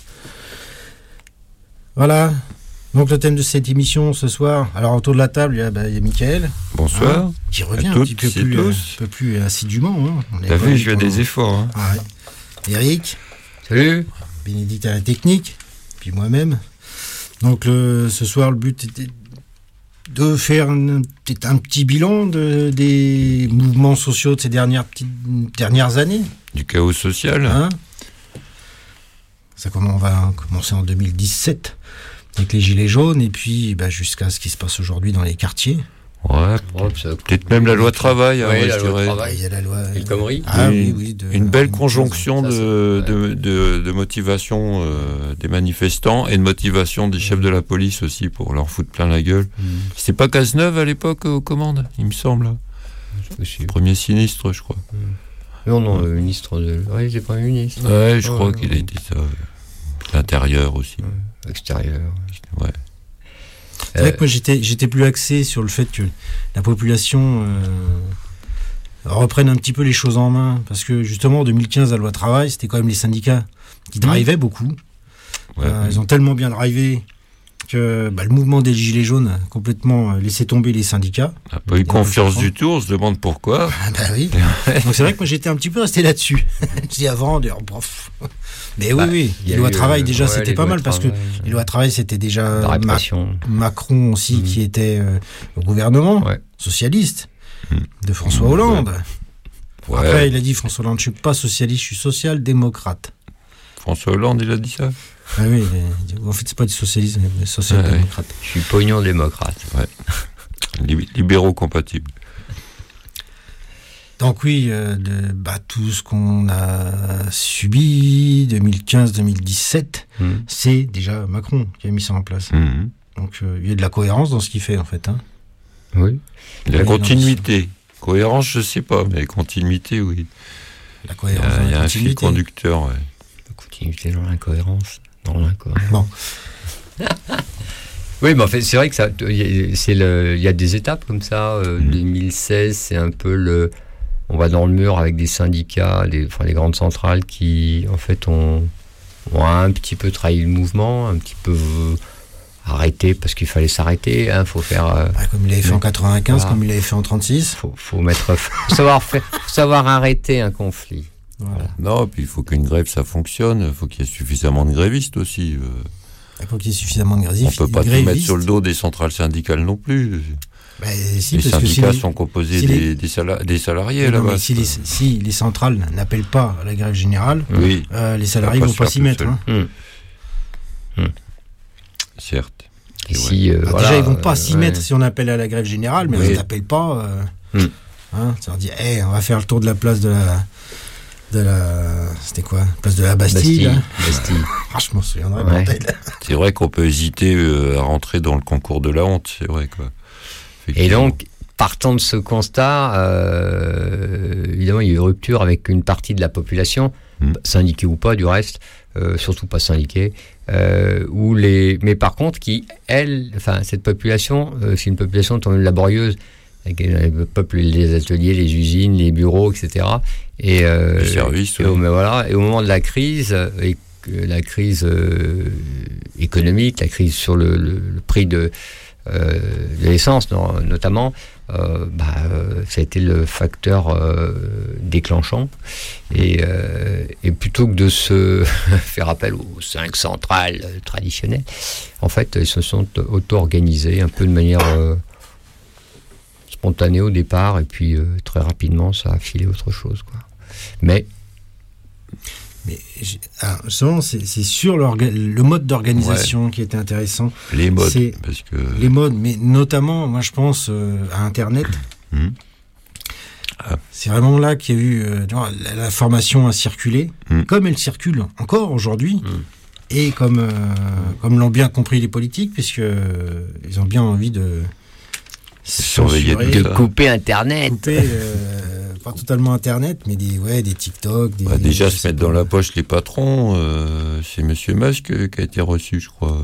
Voilà, donc le thème de cette émission ce soir, alors autour de la table, il y a, bah, il y a Mickaël. Bonsoir. Hein, qui revient un petit peu plus, un peu plus assidûment. Hein. T'as vu, je fais des efforts. Hein. Ah, ouais. Eric. Salut. Bénédicte à la technique, puis moi-même. Donc le, ce soir, le but était de faire un, peut-être un petit bilan de, des mouvements sociaux de ces dernières, petites, dernières années. Du chaos social. Hein Ça, comment on va commencer en deux mille dix-sept avec les Gilets jaunes, et puis bah, jusqu'à ce qui se passe aujourd'hui dans les quartiers. Ouais, peut-être même la loi travail, hein, oui, ouais, la je loi dirais. Il y a la loi. Et le Khomri. Ah, une, oui, oui, de, une belle une conjonction chose, de, ça, de, de, de motivation euh, des manifestants et de motivation des chefs de la police aussi pour leur foutre plein la gueule. Mmh. C'était pas Cazeneuve à l'époque aux commandes, il me semble. Possible. Premier sinistre, je crois. Mmh. Non, non, le ministre de. Oui, j'ai pas ministre. Ouais, je oh, crois ouais, qu'il ouais. a été ça. L'intérieur aussi. Ouais. Extérieur. Ouais. C'est vrai que moi j'étais, j'étais plus axé sur le fait que la population euh, reprenne un petit peu les choses en main. Parce que justement en deux mille quinze, la loi travail, c'était quand même les syndicats qui drivaient beaucoup. Ouais, euh, ouais. Ils ont tellement bien drivé que bah, le mouvement des Gilets jaunes a complètement laissé tomber les syndicats. On n'a pas eu confiance du tout, on se demande pourquoi. Ah bah oui. Donc c'est vrai que moi j'étais un petit peu resté là-dessus. Je dis avant, de... Bref. Mais oui, bah, oui, les lois travail déjà ouais, c'était pas mal parce que les lois travail c'était déjà Ma- Macron aussi mmh. qui était euh, au gouvernement ouais. socialiste mmh. de François Hollande. Ouais. Après ouais. il a dit François Hollande, je suis pas socialiste, je suis social-démocrate. François Hollande il a dit ça. Ah oui, il dit, en fait c'est pas du socialisme, mais social-démocrate. Ouais. Je suis pognon-démocrate. Ouais. Libéraux compatibles. Donc oui, euh, de, bah, tout ce qu'on a subi deux mille quinze deux mille dix-sept, mmh. c'est déjà Macron qui a mis ça en place. Mmh. Donc euh, il y a de la cohérence dans ce qu'il fait en fait. Hein. Oui. La Allez, continuité. Non, cohérence, je sais pas, mais continuité, oui. La cohérence. Il y a, il y a un fil conducteur. Ouais. La continuité dans l'incohérence. Dans l'incohérence. Bon. Oui, mais en fait, c'est vrai que ça, c'est le, il y a des étapes comme ça. Euh, mmh. deux mille seize, c'est un peu le. On va dans le mur avec des syndicats, des, enfin, les grandes centrales qui, en fait, ont, ont un petit peu trahi le mouvement, un petit peu euh, arrêté parce qu'il fallait s'arrêter. Hein, faut faire. Euh, ouais, comme il avait fait en quatre-vingt-quinze, voilà. Comme il avait fait en trente-six. Faut, faut mettre, faut savoir faire, faut savoir arrêter un conflit. Voilà. Non, puis il faut qu'une grève ça fonctionne. Il faut qu'il y ait suffisamment de grévistes aussi. Euh. Il faut qu'il y ait suffisamment de grévistes. On peut pas tout mettre sur le dos des centrales syndicales non plus. Bah, si, les parce syndicats que si sont composés si des, les, des, sala- des salariés là-bas. Si les, si les centrales n'appellent pas à la grève générale, oui. euh, les salariés ne vont pas s'y mettre. Hein. Mmh. Mmh. Certes. Et si, euh, bah, voilà, déjà, ils ne vont pas euh, s'y ouais. mettre si on appelle à la grève générale, mais oui. Ils n'appellent pas. Euh, mmh. hein, ça leur dit hey, on va faire le tour de la place de la. De la. C'était quoi place de la Bastille. Bastille. Bastille. Ah, je m'en souviendrai. Ouais. C'est vrai qu'on peut hésiter euh, à rentrer dans le concours de la honte, c'est vrai quoi. Et donc, partant de ce constat, euh, évidemment, il y a eu rupture avec une partie de la population, mmh. syndiquée ou pas, du reste, euh, surtout pas syndiquée, euh, où les, mais par contre, qui, elle, enfin, cette population, euh, c'est une population quand même laborieuse, avec le peuple, les ateliers, les usines, les bureaux, et cetera. Et, euh, les services, et, oui. au, mais voilà, et au moment de la crise, et la crise euh, économique, la crise sur le, le, le prix de Euh, de l'essence no- notamment, euh, bah, euh, ça a été le facteur euh, déclenchant. Et, euh, et plutôt que de se faire appel aux cinq centrales traditionnelles, en fait, ils se sont auto-organisés un peu de manière euh, spontanée au départ, et puis euh, très rapidement, ça a filé autre chose, quoi. Mais Mais alors, justement, c'est, c'est sur le mode d'organisation ouais. qui était intéressant. Les modes, c'est parce que... Les modes, mais notamment, moi je pense euh, à Internet. Mmh. Ah. C'est vraiment là qu'il y a eu euh, la, la formation a circulé, mmh. comme elle circule encore aujourd'hui, mmh. et comme, euh, comme l'ont bien compris les politiques, puisqu'ils euh, ont bien envie de... surveiller de couper Internet. Couper, euh, pas totalement Internet, mais des, ouais, des TikTok. Des, bah déjà, se mettre pas. Dans la poche les patrons, euh, c'est Monsieur Musk qui a été reçu, je crois.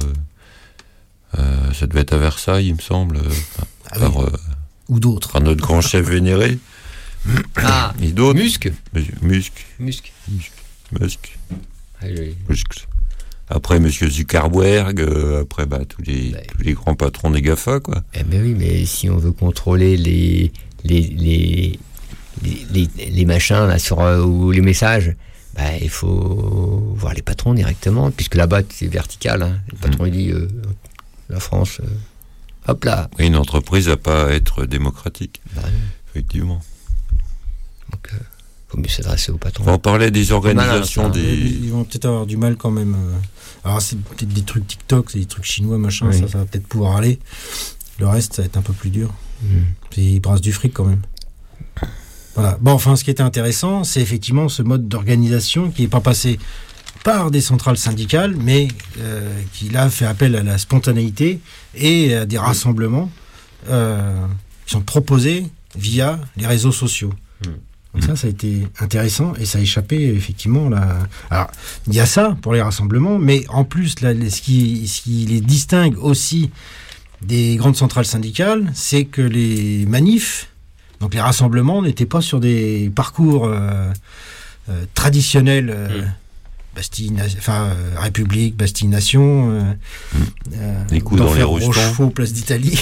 Euh, ça devait être à Versailles, il me semble. Euh, ah par, oui. euh, Ou d'autres. Par notre grand chef vénéré. Ah, et d'autres. Musk. Musk. Musk. Musk. Musk. Ah, oui. Musk. Après M. Zuckerberg, euh, après bah, tous, les, bah, tous les grands patrons des GAFA, quoi. Eh ben oui, mais si on veut contrôler les les les les, les, les machins là sur euh, ou les messages, bah, il faut voir les patrons directement, puisque là-bas, c'est vertical. Hein. Le patron, mmh. il dit, euh, la France, euh, hop là. Et une entreprise n'a pas à être démocratique, bah, effectivement. Donc, il euh, faut mieux s'adresser aux patrons. On parlait des organisations malin, des... Ils vont peut-être avoir du mal quand même. Alors, c'est peut-être des trucs TikTok, c'est des trucs chinois, machin, oui. ça, ça va peut-être pouvoir aller. Le reste, ça va être un peu plus dur. Mmh. Ils brassent du fric quand même. Voilà. Bon, enfin, ce qui était intéressant, c'est effectivement ce mode d'organisation qui n'est pas passé par des centrales syndicales, mais euh, qui là fait appel à la spontanéité et à des rassemblements euh, qui sont proposés via les réseaux sociaux. Mmh. Donc ça, ça a été intéressant et ça a échappé effectivement là. Alors, il y a ça pour les rassemblements, mais en plus, là, ce qui, ce qui les distingue aussi des grandes centrales syndicales, c'est que les manifs, donc les rassemblements, n'étaient pas sur des parcours euh, euh, traditionnels, euh, mmh. Bastille, enfin euh, République, Bastille Nation, euh, mmh. euh, les coups dans les Rochefort, Place d'Italie.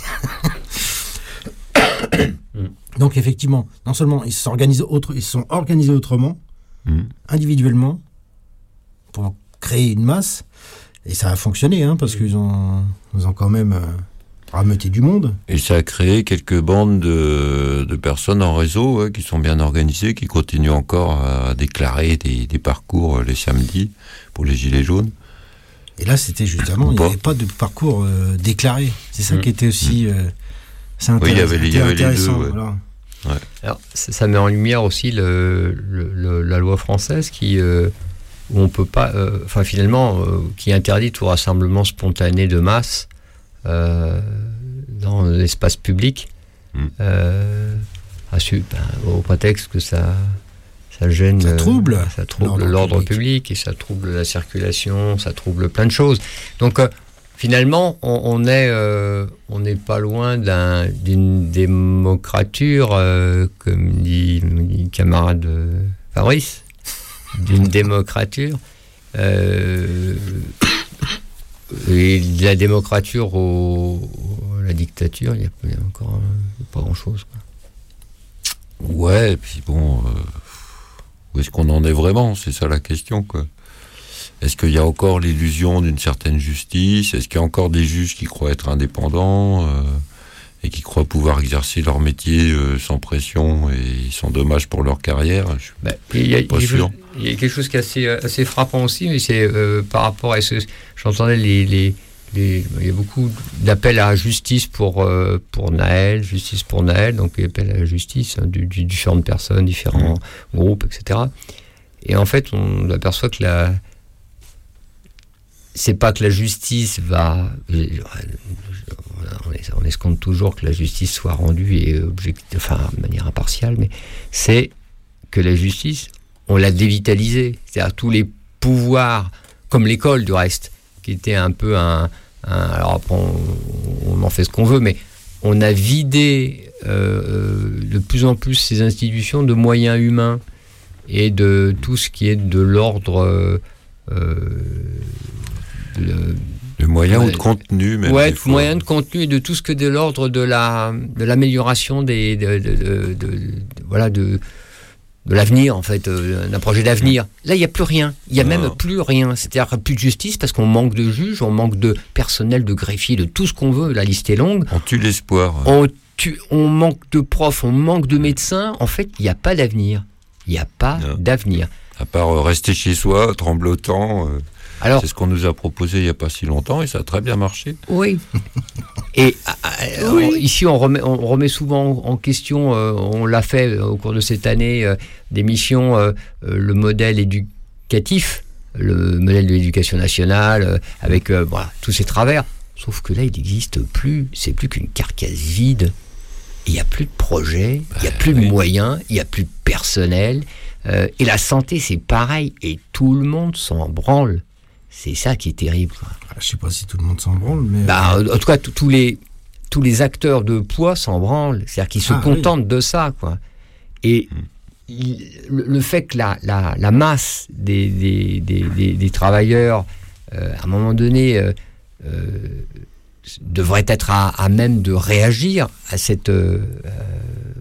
mmh. Donc effectivement, non seulement ils s'organisent autre, ils sont organisés autrement, mmh. individuellement, pour créer une masse. Et ça a fonctionné, hein, parce qu'ils ont, ils ont quand même euh, rameuté du monde. Et ça a créé quelques bandes de, de personnes en réseau ouais, qui sont bien organisées, qui continuent encore à déclarer des, des parcours les samedis pour les Gilets jaunes. Et là, c'était justement, il n'y avait pas de parcours euh, déclaré. C'est ça mmh. qui était aussi euh, c'est oui, il y avait, il y avait les deux. Ouais. Voilà. Ouais. Alors, ça, ça met en lumière aussi le, le, le, la loi française qui... Euh, où on peut pas, enfin euh, finalement, euh, qui interdit tout rassemblement spontané de masse euh, dans l'espace public, mm. euh, su, ben, au prétexte que ça, ça gêne, ça trouble, euh, ça trouble l'ordre, l'ordre public. public et ça trouble la circulation, ça trouble plein de choses. Donc euh, finalement, on, on est, euh, on n'est pas loin d'un, d'une démocrature, euh, comme dit mon camarade Fabrice. D'une démocrature euh, et de la démocrature au, au la dictature, il y a, il y a encore euh, pas grand chose quoi. Ouais, et puis bon euh, où est-ce qu'on en est vraiment, c'est ça la question quoi. Est-ce qu'il y a encore l'illusion d'une certaine justice? Est-ce qu'il y a encore des juges qui croient être indépendants euh, et qui croient pouvoir exercer leur métier euh, sans pression et sans dommage pour leur carrière? Je suis bah, il y a, pas il sûr. Il y a quelque chose qui est assez, assez frappant aussi, mais c'est euh, par rapport à ce... J'entendais les, les, les... Il y a beaucoup d'appels à la justice pour, euh, pour Naël, justice pour Naël, donc il appelle à la justice hein, du, du, différentes personnes, différents mmh. groupes, et cetera. Et en fait, on aperçoit que la... C'est pas que la justice va... On escompte toujours que la justice soit rendue et objective, enfin, de manière impartiale, mais c'est que la justice... on l'a dévitalisé, c'est-à-dire tous les pouvoirs, comme l'école du reste, qui était un peu un... un alors après, on, on en fait ce qu'on veut, mais on a vidé euh, de plus en plus ces institutions de moyens humains et de tout ce qui est de l'ordre... Euh, de, de moyens euh, ou de contenu, même. Ouais, de moyens de contenu et de tout ce que de l'ordre de, la, de l'amélioration des... De, de, de, de, de, voilà, de... de l'avenir, en fait, euh, d'un projet d'avenir. Là, il n'y a plus rien. Il n'y a non. même plus rien. C'est-à-dire plus de justice parce qu'on manque de juges, on manque de personnel, de greffiers, de tout ce qu'on veut. La liste est longue. On tue l'espoir. On, tue, on manque de profs, on manque de médecins. En fait, il n'y a pas d'avenir. Il n'y a pas non. d'avenir. À part euh, rester chez soi, tremblotant. Euh, Alors, c'est ce qu'on nous a proposé il n'y a pas si longtemps et ça a très bien marché. Oui. Et euh, oui. on, ici, on remet, on remet souvent en question, euh, on l'a fait euh, au cours de cette année, euh, d'émissions, euh, euh, le modèle éducatif, le modèle de l'éducation nationale, euh, avec euh, voilà, tous ses travers. Sauf que là, il n'existe plus, c'est plus qu'une carcasse vide. Il n'y a plus de projet, il n'y a plus oui. de moyens, il n'y a plus de personnel. Euh, et la santé, c'est pareil. Et tout le monde s'en branle. C'est ça qui est terrible. Quoi. Je ne sais pas si tout le monde s'en branle, mais... Bah, en tout cas, tous les, tous les acteurs de poids s'en branlent. C'est-à-dire qu'ils se ah, contentent oui. de ça. Quoi. Et mmh. il, le, le fait que la, la, la masse des, des, des, des, des travailleurs, euh, à un moment donné, euh, euh, devrait être à, à même de réagir à cette, euh,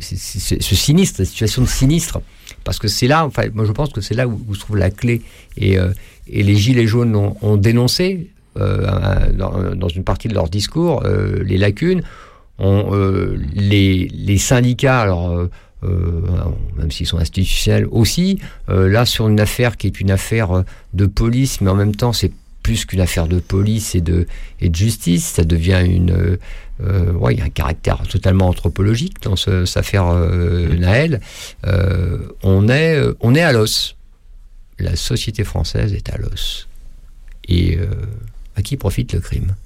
c'est, c'est, ce sinistre, cette situation de sinistre, parce que c'est là, enfin, moi je pense que c'est là où, où se trouve la clé. Et, euh, et les Gilets jaunes ont, ont dénoncé, euh, dans, dans une partie de leur discours, euh, les lacunes. On, euh, les, les syndicats, alors, euh, euh, même s'ils sont institutionnels aussi, euh, là, sur une affaire qui est une affaire de police, mais en même temps, c'est plus qu'une affaire de police et de, et de justice, ça devient une... Euh, ouais, il y a un caractère totalement anthropologique dans ce, cette affaire euh, Naël. Euh, on, est, on est à l'os. La société française est à l'os. Et euh, à qui profite le crime?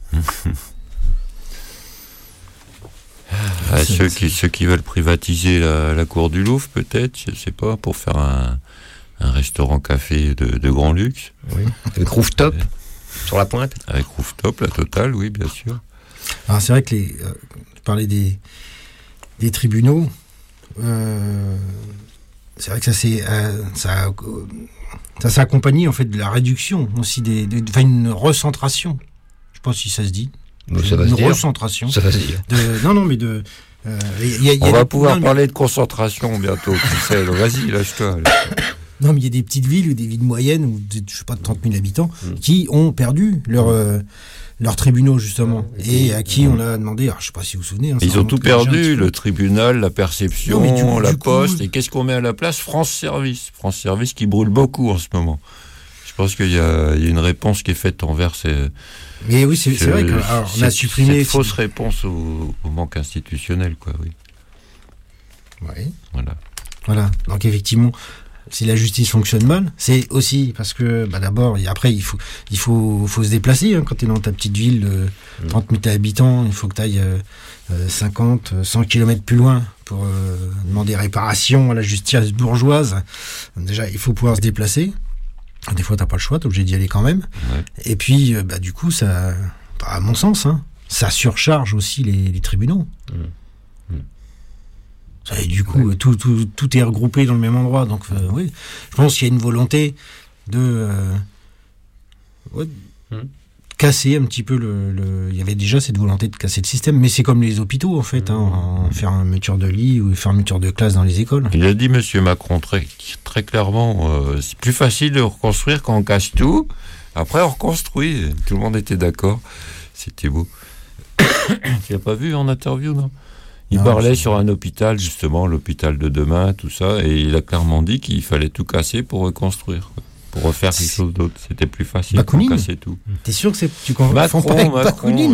À ceux qui, ceux qui veulent privatiser la, la cour du Louvre, peut-être, je ne sais pas, pour faire un, un restaurant-café de, de grand luxe. Oui, avec rooftop, ouais. Sur la pointe. Avec rooftop, la totale, oui, bien sûr. Alors c'est vrai que les, euh, je parlais des, des tribunaux, euh, c'est vrai que ça s'est, euh, ça, ça s'est accompagné en fait de la réduction aussi, des, de, enfin une recentration, je sais pas si ça se dit. Mais ça va une se dire. recentration. Ça va se dire. De, non, non, mais de. Euh, y a, y a On va des, pouvoir non, parler mais, de concentration bientôt, tu sais. Donc vas-y, lâche-toi. Non, mais il y a des petites villes ou des villes moyennes, ou des, je sais pas, de trente mille habitants, mmh. qui ont perdu leur, euh, leurs tribunaux, justement. Mmh. Et à qui mmh. on a demandé, alors, je sais pas si vous vous souvenez. Hein, ils ont tout perdu, le tribunal, la perception, non, coup, la poste. Coup... Et qu'est-ce qu'on met à la place? France Service. France Service qui brûle beaucoup en ce moment. Je pense qu'il y a, il y a une réponse qui est faite envers ces. Mais oui, c'est, c'est vrai qu'on a supprimé. Cette fausse réponse au, au manque institutionnel, quoi, oui. Oui. Voilà. Voilà. Donc, effectivement, si la justice fonctionne mal, c'est aussi parce que, bah, d'abord, et après, il faut, il faut, faut se déplacer, hein, quand tu es dans ta petite ville de trente mille habitants, il faut que tu ailles euh, cinquante, cent kilomètres plus loin pour euh, demander réparation à la justice bourgeoise. Déjà, il faut pouvoir se déplacer. Des fois, t'as pas le choix, t'es obligé d'y aller quand même. Ouais. Et puis, euh, bah, du coup, ça, bah, à mon sens, hein, ça surcharge aussi les, les tribunaux. Mmh. Mmh. Et du coup, ouais. tout, tout, tout est regroupé dans le même endroit. Donc, euh, oui, je pense qu'il y a une volonté de euh, ouais, mmh. casser un petit peu le, le... Il y avait déjà cette volonté de casser le système, mais c'est comme les hôpitaux, en fait, mmh. hein, en fermeture de lits ou fermeture de classes dans les écoles. Il a dit, monsieur Macron, très, très clairement, euh, c'est plus facile de reconstruire quand on casse tout. Après, on reconstruit. Tout le monde était d'accord. C'était beau. Tu l'as pas vu en interview, non? Il non, parlait sur un hôpital, justement, l'hôpital de demain, tout ça, et il a clairement dit qu'il fallait tout casser pour reconstruire, quoi. Pour refaire quelque chose d'autre. C'était plus facile Bakounine. Pour casser tout. T'es sûr que c'est... Tu confonds Macron, pas avec Macron, Bakounine?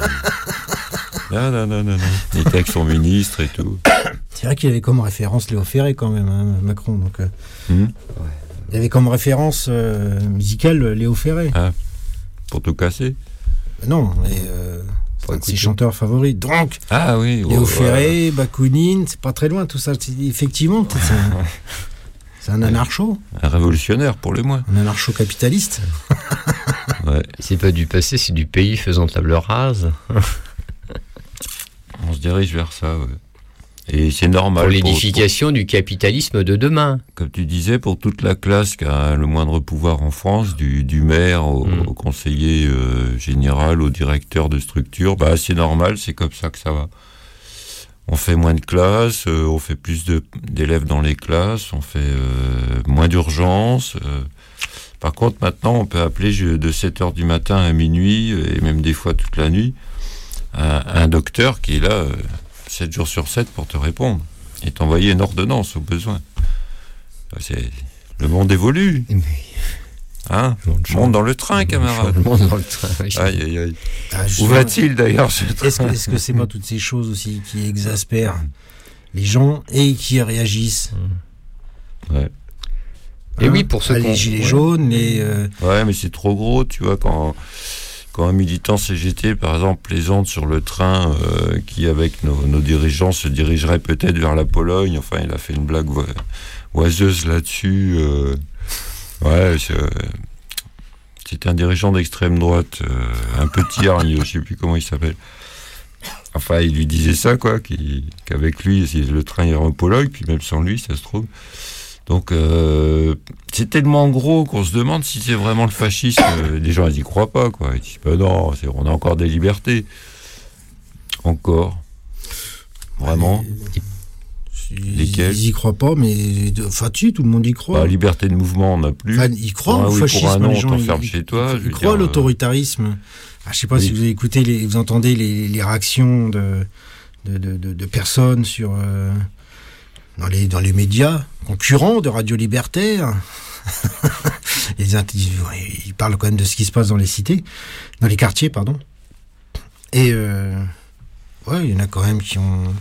Non, non, non, non, non. Il était avec son ministre et tout. C'est vrai qu'il avait comme référence Léo Ferré, quand même, hein, Macron. Donc, euh, mmh. Il avait comme référence euh, musicale Léo Ferré. Ah, pour tout casser? Non, mais... Euh, c'est un de ses chanteurs favoris. Donc, ah, oui, Léo oh, Ferré, ouais. Bakounine, c'est pas très loin, tout ça. C'est, effectivement, c'est un, c'est un anarcho. Un révolutionnaire, pour le moins. Un anarcho-capitaliste. Ouais. C'est pas du passé, c'est du pays faisant table rase. On se dirige vers ça, ouais. Et c'est normal. Pour l'édification pour, pour... du capitalisme de demain. Comme tu disais, pour toute la classe qui a le moindre pouvoir en France, du, du maire au, mmh. au conseiller euh, général, au directeur de structure, bah, c'est normal, c'est comme ça que ça va. On fait moins de classes, euh, on fait plus de, d'élèves dans les classes, on fait euh, moins d'urgence. Euh. Par contre, maintenant, on peut appeler de sept heures du matin à minuit, et même des fois toute la nuit, un, un docteur qui est là... Euh, sept jours sur sept pour te répondre et t'envoyer une ordonnance au besoin. C'est... Le monde évolue. Hein? Le monde, monde dans le train, camarade. Le monde dans le train. Oui. Aïe, aïe, aïe. Ah, où va-t-il d'ailleurs ce train? Est-ce que, est-ce que c'est pas toutes ces choses aussi qui exaspèrent les gens et qui réagissent? Ouais. Et hein? Oui, pour ceux qui les gilets ouais. jaunes, les. Euh... Ouais, mais c'est trop gros, tu vois, quand. Quand un militant C G T, par exemple, plaisante sur le train euh, qui, avec nos, nos dirigeants, se dirigerait peut-être vers la Pologne, enfin, il a fait une blague oiseuse là-dessus. Euh, ouais, c'est, c'est un dirigeant d'extrême droite, euh, un petit hargne, je ne sais plus comment il s'appelle. Enfin, il lui disait ça, quoi, qu'il, qu'avec lui, le train irait en Pologne, puis même sans lui, ça se trouve. Donc, euh, c'est tellement gros qu'on se demande si c'est vraiment le fascisme. Les gens, ils n'y croient pas, quoi. Ils disent, ben non, c'est, on a encore des libertés. Encore. Vraiment. Lesquels ? Ils y croient pas, mais enfin, si, tout le monde y croit. Bah, liberté de mouvement, on n'a plus. Enfin, ils croient ah, au oui, fascisme. Pour un an, les gens, on t'enferme ils, chez toi. Ils, ils croient à dire, l'autoritarisme. Ah, je sais pas oui. si vous écoutez, les, vous entendez les, les réactions de, de, de, de, de personnes sur euh, dans les dans les médias concurrents de Radio Libertaire. ils, ils parlent quand même de ce qui se passe dans les cités, dans les quartiers, pardon. Et euh, ouais, il y en a quand même qui ont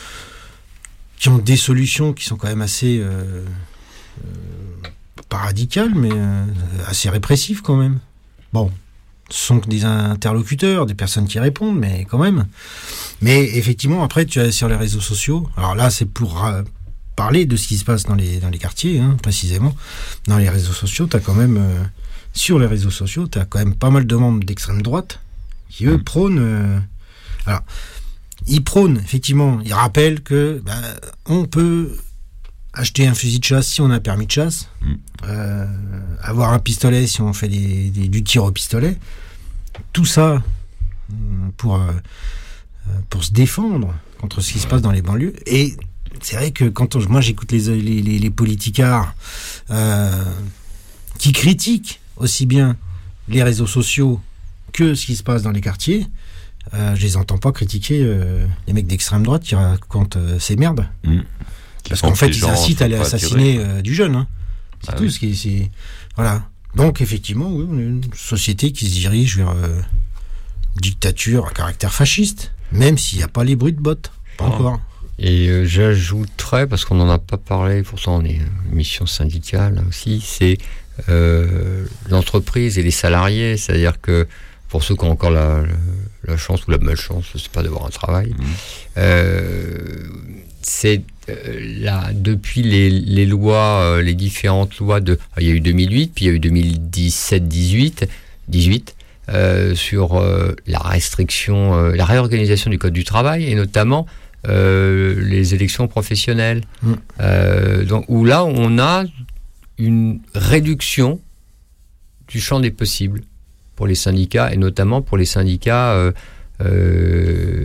qui ont des solutions qui sont quand même assez euh, euh, pas radicales, mais euh, assez répressives quand même. Bon, ce sont que des interlocuteurs, des personnes qui répondent, mais quand même. Mais effectivement, après, tu as sur les réseaux sociaux. Alors là, c'est pour euh, parler de ce qui se passe dans les dans les quartiers, hein, précisément. Dans les réseaux sociaux, tu as quand même euh, sur les réseaux sociaux, tu as quand même pas mal de membres d'extrême droite qui eux prônent. Euh, alors, ils prônent effectivement, ils rappellent que ben, on peut acheter un fusil de chasse si on a un permis de chasse, mmh. euh, avoir un pistolet si on fait des, des, du tir au pistolet, tout ça pour euh, pour se défendre contre ce qui se passe dans les banlieues. Et c'est vrai que quand on, moi j'écoute les les, les, les politicards euh, qui critiquent aussi bien les réseaux sociaux que ce qui se passe dans les quartiers, euh, je les entends pas critiquer euh, les mecs d'extrême droite qui racontent euh, ces merdes. Mmh. Parce qu'en fait, ils incitent à aller assassiner euh, du jeune. Hein. C'est ah tout oui. ce qui c'est voilà. Donc effectivement, oui, on est une société qui se dirige vers euh, une dictature à caractère fasciste, même s'il n'y a pas les bruits de bottes, pas ah. encore. Et euh, j'ajouterais, parce qu'on n'en a pas parlé, pourtant on est une mission syndicale aussi, c'est euh, l'entreprise et les salariés, c'est-à-dire que pour ceux qui ont encore la, la, la chance ou la malchance, je ne sais pas, d'avoir un travail, mmh. euh, c'est euh, là, depuis les, les lois, euh, les différentes lois de... Il y a eu deux mille huit, puis il y a eu deux mille dix-sept dix-huit, dix-huit euh, sur euh, la restriction, euh, la réorganisation du Code du travail, et notamment euh, les élections professionnelles. Mmh. Euh, donc, où là, on a une réduction du champ des possibles pour les syndicats, et notamment pour les syndicats euh, euh,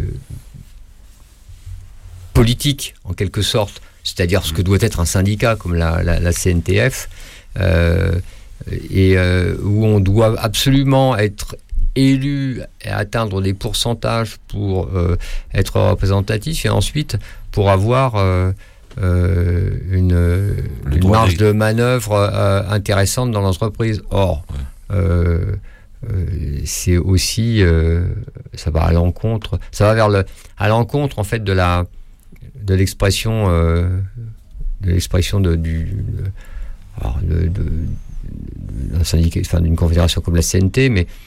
politiques, en quelque sorte, c'est-à-dire ce que doit être un syndicat, comme la, la, la C N T F, euh, et euh, où on doit absolument être élu et atteindre des pourcentages pour euh, être représentatif, et ensuite pour avoir euh, euh, une, une marge des... de manœuvre euh, intéressante dans l'entreprise. Or, ouais. euh, Euh, c'est aussi euh, ça va à l'encontre ça va vers le à l'encontre en fait de la de l'expression euh, de l'expression de du de, alors, de, de, d'un syndicat, enfin d'une confédération comme la C N T, mais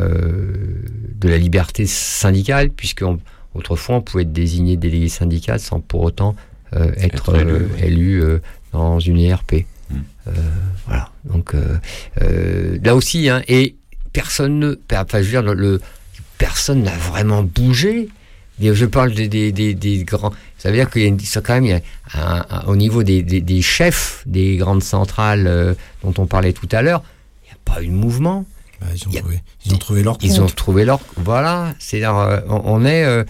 euh, de la liberté syndicale, puisque on, autrefois on pouvait être désigné délégué syndical sans pour autant euh, être, être élu, euh, ouais. élu euh, dans une I R P. Mmh. Euh, voilà, donc euh, euh, là aussi, hein, et personne ne, enfin, je veux dire, le, le, personne n'a vraiment bougé. Je parle des, des, des, des grands. Ça veut dire qu'il y a une, ça quand même, il y a un, un, au niveau des, des, des chefs des grandes centrales euh, dont on parlait tout à l'heure, il n'y a pas eu de mouvement. Bah, ils, ont trouvé, a, ils ont trouvé leur compte. Ils ont trouvé leur. Voilà, c'est-à-dire, euh, on, on est. Euh,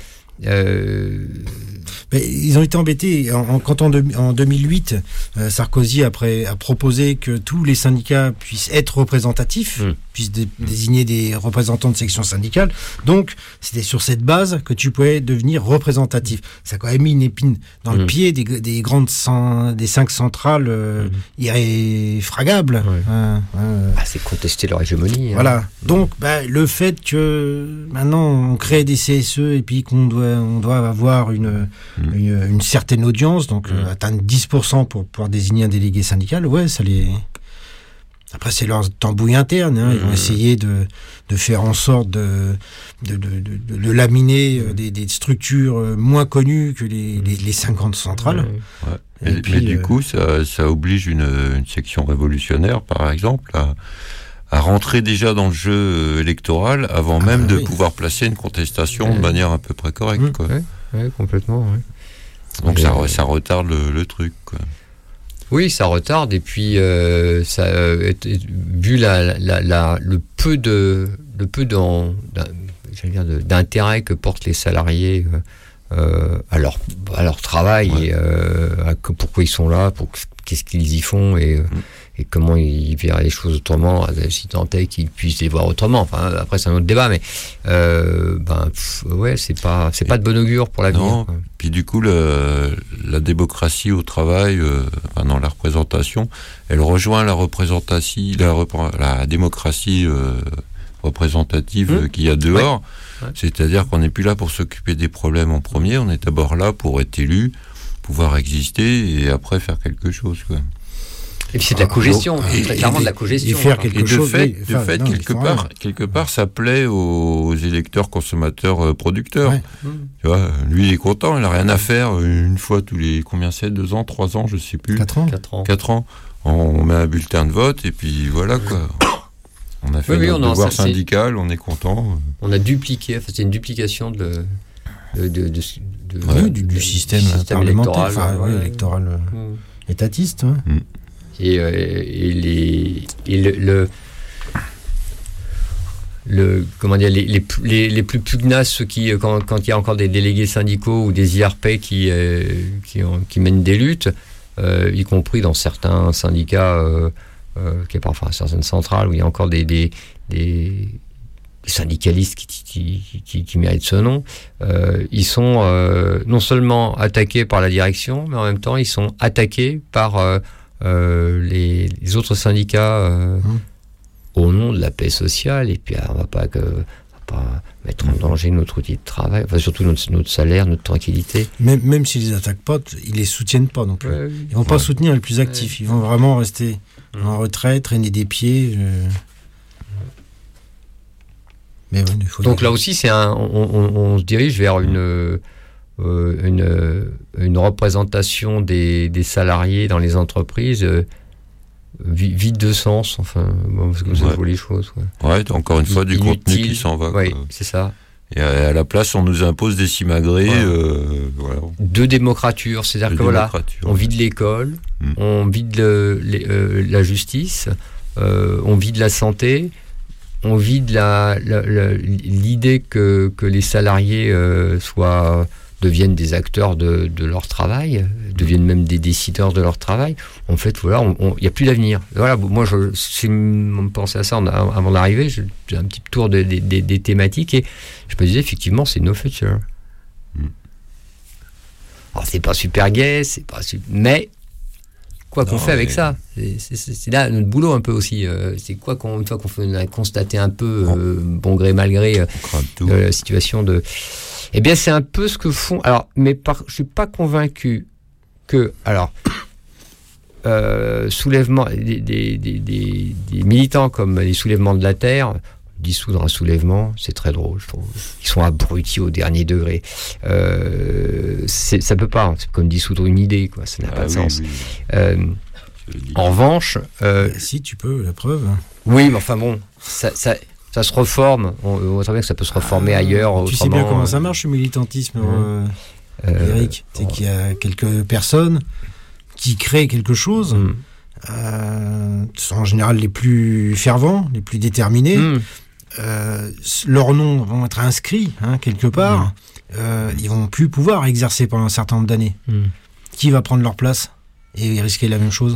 euh, Mais ils ont été embêtés. En, en, quand en, de, en deux mille huit, euh, Sarkozy après, a proposé que tous les syndicats puissent être représentatifs, mmh. puissent dé, désigner des représentants de sections syndicales. Donc, c'était sur cette base que tu pouvais devenir représentatif. Ça a quand même mis une épine dans mmh. le pied des, des grandes cent, des cinq centrales euh, mmh. irréfragables. Ouais. Euh, euh, ah, c'est contester leur hégémonie. Hein. Voilà. Donc, bah, le fait que maintenant on crée des C S E et puis qu'on doit, on doit avoir une Une, une certaine audience, donc mmh. euh, atteindre dix pour cent pour pouvoir désigner un délégué syndical, ouais, ça les... Après, c'est leur tambouille interne, hein. Ils mmh. vont essayer de, de faire en sorte de, de, de, de, de laminer euh, des, des structures euh, moins connues que les, les, les cinquante centrales. Mmh. Ouais. Mais, puis, mais du euh... coup, ça, ça oblige une, une section révolutionnaire, par exemple, à, à rentrer déjà dans le jeu électoral avant ah, même bah, de oui. pouvoir placer une contestation mmh. de manière à peu près correcte. Mmh. Quoi. Ouais. Oui, complètement. Ouais. Donc ça, euh, ça retarde le, le truc, quoi. Oui, ça retarde, et puis euh, ça, euh, vu la, la, la, le peu de, le peu d'en, j'allais dire de, d'intérêt que portent les salariés euh, à, leur, à leur travail Ouais. et euh, à, que- pourquoi ils sont là, pour, qu'est-ce qu'ils y font et, euh, Mm. et comment ils verraient les choses autrement, si tant est qu'ils puissent les voir autrement. Enfin, après, c'est un autre débat, mais euh, ben, pff, ouais, c'est pas, c'est pas de bon augure pour l'avenir. Non. quoi. Puis du coup, le- la démocratie au travail, euh, enfin, dans la représentation, elle rejoint la représentation, la, repré- la démocratie euh, représentative Mmh. euh, qu'il y a dehors. Ouais. Ouais. C'est-à-dire qu'on n'est plus là pour s'occuper des problèmes en premier, on est d'abord là pour être élu, pouvoir exister et après faire quelque chose, quoi. Et puis c'est de la cogestion, donc, c'est et- très clairement et- de la cogestion. et faire enfin. quelque Et de chose, fait, oui, de enfin, fait non, quelque, il faut part, rien. quelque part, ça plaît aux électeurs, consommateurs, euh, producteurs. Ouais. Tu vois, lui, il est content, il n'a rien à faire. Une fois tous les, combien c'est, deux ans, trois ans, je sais plus. Quatre ans. Quatre ans. Quatre ans. On met un bulletin de vote et puis voilà, quoi. On a fait Oui, oui, notre on a- devoir ça, c'est- syndical, on est content. On a dupliqué, enfin, c'est une duplication de, de, de, de, de- Oui, de- du, du de- système, système parlementaire, électoral, enfin, oui, ouais. électoral euh, Mm. étatiste. Ouais. Et, euh, et les et le, le le comment dire les, les, les, les plus pugnaces, ceux qui quand, quand il y a encore des délégués syndicaux ou des I R P qui euh, qui, ont, qui mènent des luttes, euh, y compris dans certains syndicats euh, euh, qui est parfois certaines centrales où il y a encore des des, des des syndicalistes qui, qui, qui, qui méritent ce nom, euh, ils sont euh, non seulement attaqués par la direction, mais en même temps ils sont attaqués par euh, euh, les, les autres syndicats euh, Mmh. au nom de la paix sociale. Et puis on va pas que, on va pas mettre en danger notre outil de travail, enfin surtout notre, notre salaire, notre tranquillité. Même, même s'ils les attaquent pas, ils les soutiennent pas non plus. Ouais, Ils vont pas Ouais. soutenir les plus actifs. Ils vont vraiment rester en retrait, traîner des pieds. euh. Mais ouais, il faut Donc dire- là aussi, c'est un, on, on- on se dirige vers une, euh, une, une représentation des, des salariés dans les entreprises euh, vi- vide de sens. Enfin, bon, parce que vous Ouais. savez les choses. Ouais. Ouais, encore une fois, du Inutile. contenu qui s'en va. Oui, quoi. c'est ça. Et à, à la place, on nous impose des simagrées. Ouais. Euh, voilà. De démocrature, c'est-à-dire De que voilà, démocrature, on ouais. vide l'école, Mm. on vide le- les- euh, la justice, euh, on vide la santé, on vide la, la- la- l'idée que, que les salariés euh, soient deviennent des acteurs de, de leur travail, deviennent même des décideurs de leur travail. En fait, voilà, il n'y a plus d'avenir. Voilà, moi, je, c'est, on pensait à ça en- avant d'arriver, j'ai j'ai un petit tour des de, de, des thématiques et je me disais effectivement, c'est no future. Mm. Alors, c'est pas super gai, c'est pas super, mais quoi qu'on Non, fait avec mais- ça, c'est, c'est, c'est- c'est là notre boulot un peu aussi. euh, c'est quoi qu'on, une fois qu'on fait, on a constaté un peu, euh, bon gré mal gré, euh, tout. euh, la situation de. Eh bien, c'est un peu ce que font. Alors, mais par, je suis pas convaincu que, alors, euh, soulèvement, des, des, des, des, des militants comme les soulèvements de la terre. Dissoudre un soulèvement, c'est très drôle, je trouve. Ils sont abrutis au dernier degré. Euh, c'est, ça peut pas, c'est comme dissoudre une idée, quoi. Ça n'a Ah pas de oui, sens. oui. Euh, en revanche, euh, si tu peux, la preuve. oui, mais enfin bon, ça, ça, ça se reforme. On, on voit très bien que ça peut se reformer Ah, ailleurs. Tu sais autrement, bien comment euh, ça marche, le militantisme, euh, Euh, Eric. C'est qu'il y a quelques personnes qui créent quelque chose. Mm. Euh, ce sont en général les plus fervents, les plus déterminés. Mm. Euh, leurs noms vont être inscrits hein, quelque part. Mm. Euh, ils vont plus pouvoir exercer pendant un certain nombre d'années. Mm. Qui va prendre leur place et risquer la même chose?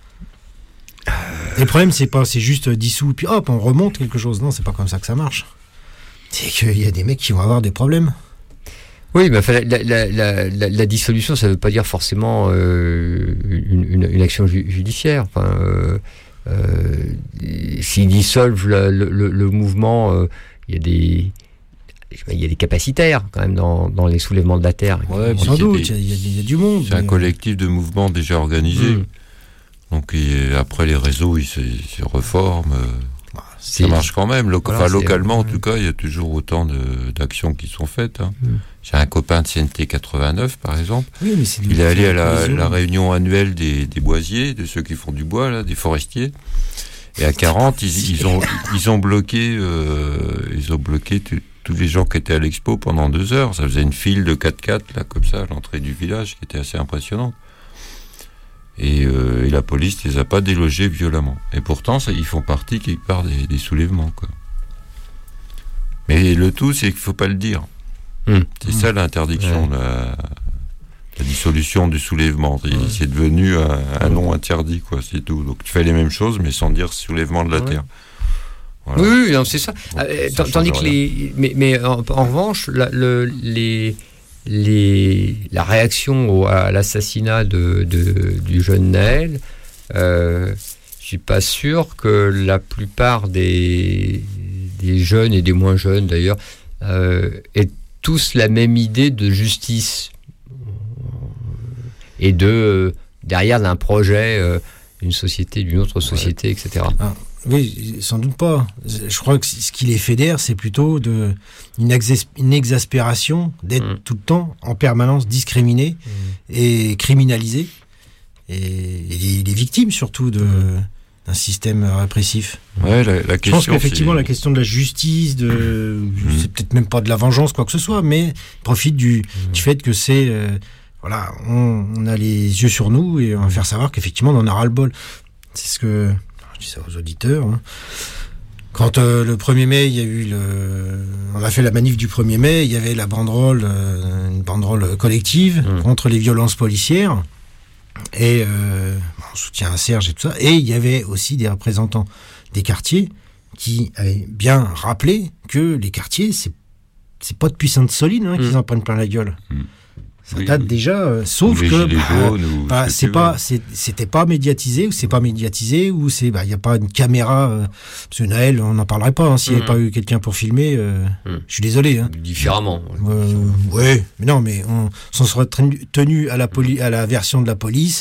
Et le problème, c'est pas, c'est juste dissous, puis hop, on remonte quelque chose. Non, c'est pas comme ça que ça marche. C'est qu'il y a des mecs qui vont avoir des problèmes. Oui, mais enfin, la, la, la, la, la dissolution, ça ne veut pas dire forcément euh, une, une, une action ju- judiciaire. Enfin, euh, euh, s'ils dissolvent le, le, le, le mouvement, euh, il y a des il y a des capacitaires quand même dans, dans les soulèvements de la terre. Ouais, Sans puis doute, c'est des- il y, a- il y a du monde. C'est un mais- collectif de mouvements déjà organisé. Mm. Donc et après les réseaux, ils se, ils se reforment. euh, C'est- Ça marche quand même. Loca- Voilà, enfin, c'est- localement, en ouais. tout cas, il y a toujours autant de- d'actions qui sont faites. hein. Mm. J'ai un copain de C N T quatre-vingt-neuf, par exemple. Oui, mais c'est du- Il est allé à la, cohésion. la réunion annuelle des, des boisiers, de ceux qui font du bois, là, des forestiers. Et à quarante, ils, ils ont, ils ont bloqué, euh, ils ont bloqué tu- tous les gens qui étaient à l'expo pendant deux heures. Ça faisait une file de quatre-quatre, là, comme ça, à l'entrée du village, qui était assez impressionnante. Et, euh, et la police les a pas délogés violemment. Et pourtant, ça, ils font partie quelque part des, des soulèvements, quoi. Mais le tout, c'est qu'il faut pas le dire. Mmh. C'est mmh. ça l'interdiction, ouais. la, la dissolution du soulèvement. Mmh. C'est devenu un, un nom interdit, quoi, c'est tout. Donc tu fais les mêmes choses, mais sans dire soulèvement de la ouais. terre. Voilà. Oui, oui non, c'est ça. Donc, euh, ça tandis que les, mais, mais en, en revanche, la, le, les, les, la réaction au, à l'assassinat de, de, du jeune Naël, euh, je suis pas sûr que la plupart des, des jeunes et des moins jeunes d'ailleurs euh, aient tous la même idée de justice et de derrière d'un projet, euh, une société, d'une autre société, ouais. et cetera. Ah. Oui, sans doute pas. Je crois que ce qui les fédère, c'est plutôt de, une, exas- une exaspération d'être mmh. tout le temps, en permanence, discriminés mmh. et criminalisés. Et, et les victimes, surtout, de, mmh. d'un système répressif. Ouais, la, la je pense qu'effectivement, c'est... la question de la justice, de, mmh. c'est peut-être même pas de la vengeance, quoi que ce soit, mais profite du, mmh. du fait que c'est... Euh, voilà, on, on a les yeux sur nous et on va faire savoir qu'effectivement, on en a ras-le-bol. C'est ce que... Je dis ça aux auditeurs. Hein. Quand euh, le premier mai, il y a eu le, on a fait la manif du premier mai, il y avait la banderole, euh, une banderole collective mmh. contre les violences policières et euh, on soutient à Serge et tout ça. Et il y avait aussi des représentants des quartiers qui avaient bien rappelé que les quartiers, c'est c'est pas depuis Sainte-Soline hein, mmh. qu'ils en prennent plein la gueule. Mmh. Ça oui, date oui. déjà, euh, sauf que bah, bah, c'est pas, c'est, c'était pas médiatisé ou c'est pas médiatisé ou c'est, bah, il y a pas une caméra. Euh, parce que Naël, on n'en parlerait pas hein, s'il n'y mmh. avait pas eu quelqu'un pour filmer. Euh, mmh. Je suis désolé. Hein. Différemment. Euh, ouais, mais non, mais on s'en serait tenu à la poli- à la version de la police.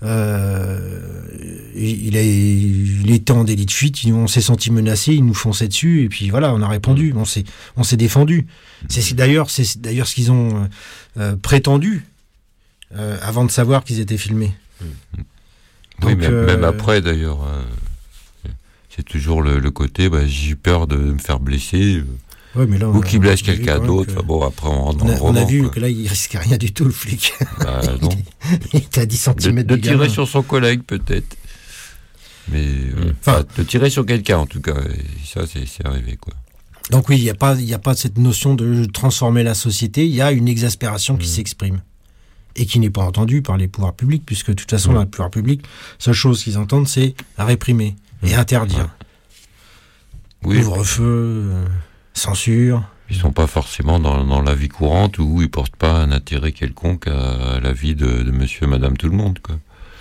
Euh, il, a, il était en délit de fuite. On s'est senti menacé. Ils nous fonçaient dessus et puis voilà, on a répondu. On s'est, on s'est défendu. C'est, c'est d'ailleurs, c'est d'ailleurs ce qu'ils ont. Euh, prétendu euh, avant de savoir qu'ils étaient filmés. Mmh. Oui, Donc, même, euh... même après d'ailleurs, euh, c'est toujours le, le côté bah, j'ai peur de me faire blesser euh, ouais, mais là, ou qu'il blesse quelqu'un d'autre. Que... Bon, après on rentre dans on a, le roman. On a vu quoi. que là il risquait rien du tout le flic. Bah, non. Il était à dix centimètres de, de, de tirer gamin. sur son collègue peut-être. Mais euh, enfin, de tirer sur quelqu'un en tout cas, et ça c'est, c'est arrivé quoi. Donc oui, il n'y a pas, il n'y a pas cette notion de transformer la société. Il y a une exaspération qui mmh. s'exprime et qui n'est pas entendue par les pouvoirs publics, puisque de toute façon, mmh. les pouvoirs publics, seule chose qu'ils entendent, c'est réprimer mmh. et interdire. Oui. Couvre-feu, euh, censure. Ils ne sont pas forcément dans, dans la vie courante où ils ne portent pas un intérêt quelconque à la vie de, de monsieur, madame, tout le monde, quoi.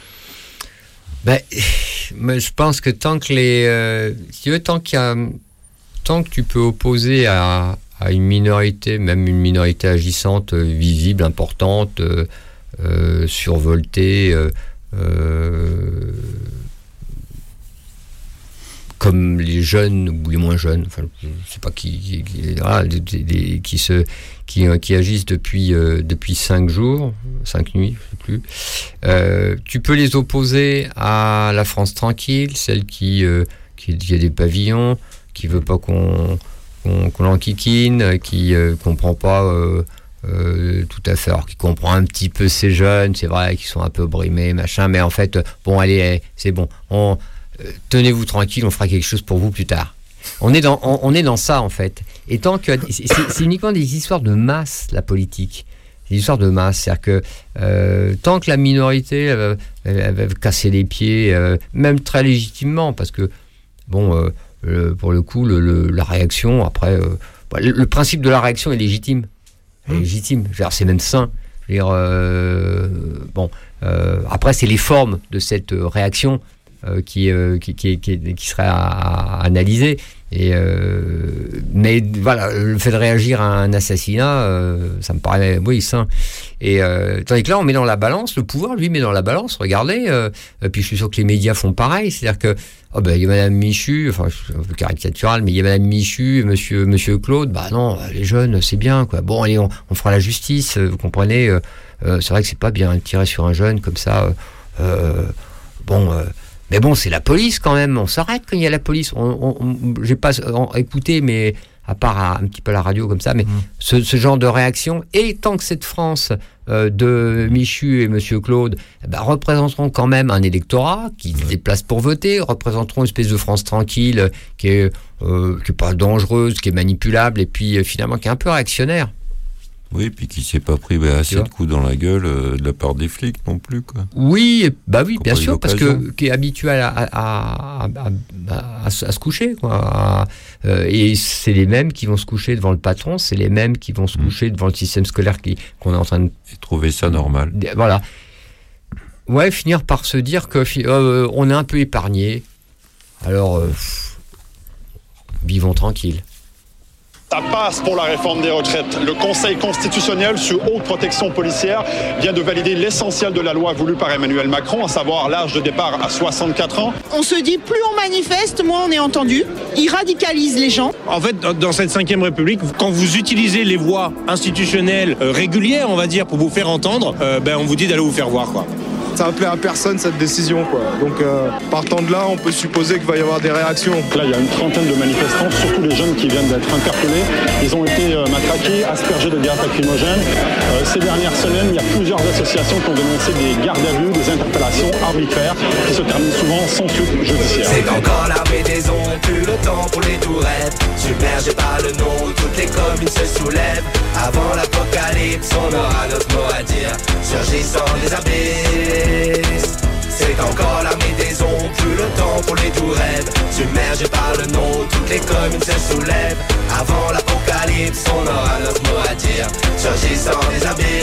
Ben, mais je pense que tant que les, euh, si tu veux, tant qu'il y a tant que tu peux opposer à, à une minorité, même une minorité agissante, euh, visible, importante, euh, euh, survoltée, euh, euh, comme les jeunes ou les moins jeunes, enfin, je ne sais pas qui, qui, qui, voilà, des, des, qui, se, qui, qui agissent depuis, euh, depuis cinq jours, cinq nuits, je ne sais plus. Euh, tu peux les opposer à la France tranquille, celle qui, euh, qui, qui a des pavillons, qui veut pas qu'on, qu'on, qu'on l'enquiquine, qui euh, comprend pas euh, euh, tout à fait, alors qui comprend un petit peu ces jeunes, c'est vrai qu'ils sont un peu brimés, machin, mais en fait, bon, allez, c'est bon, on, euh, tenez-vous tranquille, on fera quelque chose pour vous plus tard. On est dans, on, on est dans ça, en fait. Et tant que, c'est, c'est uniquement des histoires de masse, la politique. C'est des histoires de masse, c'est-à-dire que euh, tant que la minorité elle, elle, elle va casser les pieds, euh, même très légitimement, parce que, bon... Euh, Le, pour le coup, le, le, la réaction, après, euh, bah, le, le principe de la réaction est légitime. Est mmh. légitime. Je veux dire, c'est même sain. Je veux dire, euh, bon, euh, après, c'est les formes de cette réaction euh, qui, euh, qui, qui, qui, qui seraient à, à analyser. Et, euh, mais voilà, le fait de réagir à un assassinat, euh, ça me paraît, oui, sain. Et euh, tandis que là, on met dans la balance, le pouvoir, lui, met dans la balance, regardez, euh, et puis je suis sûr que les médias font pareil, c'est-à-dire que oh ben, il y a Madame Michu, enfin, c'est un peu caricatural, mais il y a Madame Michu, Monsieur, Monsieur Claude, bah non, les jeunes, c'est bien, quoi. Bon, allez, on, on fera la justice, vous comprenez, euh, euh, c'est vrai que c'est pas bien de tirer sur un jeune comme ça, euh, bon, euh, mais bon, c'est la police quand même, on s'arrête quand il y a la police, on, on, on, j'ai pas on, écouté, mais à part à, un petit peu à la radio comme ça, mais mmh. ce, ce genre de réaction, et tant que cette France euh, de Michu et Monsieur Claude eh ben, représenteront quand même un électorat qui se déplace pour voter, représenteront une espèce de France tranquille qui est, euh, qui est pas dangereuse, qui est manipulable, et puis euh, finalement qui est un peu réactionnaire. Oui, puis qui s'est pas pris bah, assez de coups dans la gueule euh, de la part des flics non plus, quoi. Oui, bah oui, bien sûr, parce l'occasion. que qui est habitué à, à, à, à, à, à se coucher, quoi. À, euh, et c'est les mêmes qui vont se coucher devant le patron, c'est les mêmes qui vont se mmh. coucher devant le système scolaire qui, qu'on est en train de... Et trouver ça normal. Voilà. Ouais, finir par se dire que euh, on est un peu épargné. Alors, euh, vivons tranquille. Ça passe pour la réforme des retraites. Le Conseil constitutionnel, sous haute protection policière, vient de valider l'essentiel de la loi voulue par Emmanuel Macron, à savoir l'âge de départ à soixante-quatre ans. On se dit, plus on manifeste, moins on est entendu. Ils radicalisent les gens. En fait, dans cette cinquième République, quand vous utilisez les voies institutionnelles euh, régulières, on va dire, pour vous faire entendre, euh, ben, on vous dit d'aller vous faire voir, quoi. Ça ne plaît à personne cette décision, quoi. Donc euh, partant de là, on peut supposer qu'il va y avoir des réactions. Là, il y a une trentaine de manifestants, surtout les jeunes qui viennent d'être interpellés. Ils ont été euh, matraqués, aspergés de gaz lacrymogènes. Euh, ces dernières semaines, il y a plusieurs associations qui ont dénoncé des gardes à vue, des interpellations arbitraires qui se terminent souvent sans suite judiciaire. C'est encore l'armée des ondes, plus le temps pour les tourettes. Submergé par le nom, toutes les communes se soulèvent. Avant l'apocalypse, on aura notre mot à dire. Surgissant des abysses, c'est encore l'armée des ondes, plus le temps pour les doux rêves. Submergé par le nom, toutes les communes se soulèvent. Avant l'apocalypse, on aura notre mot à dire. Surgissant des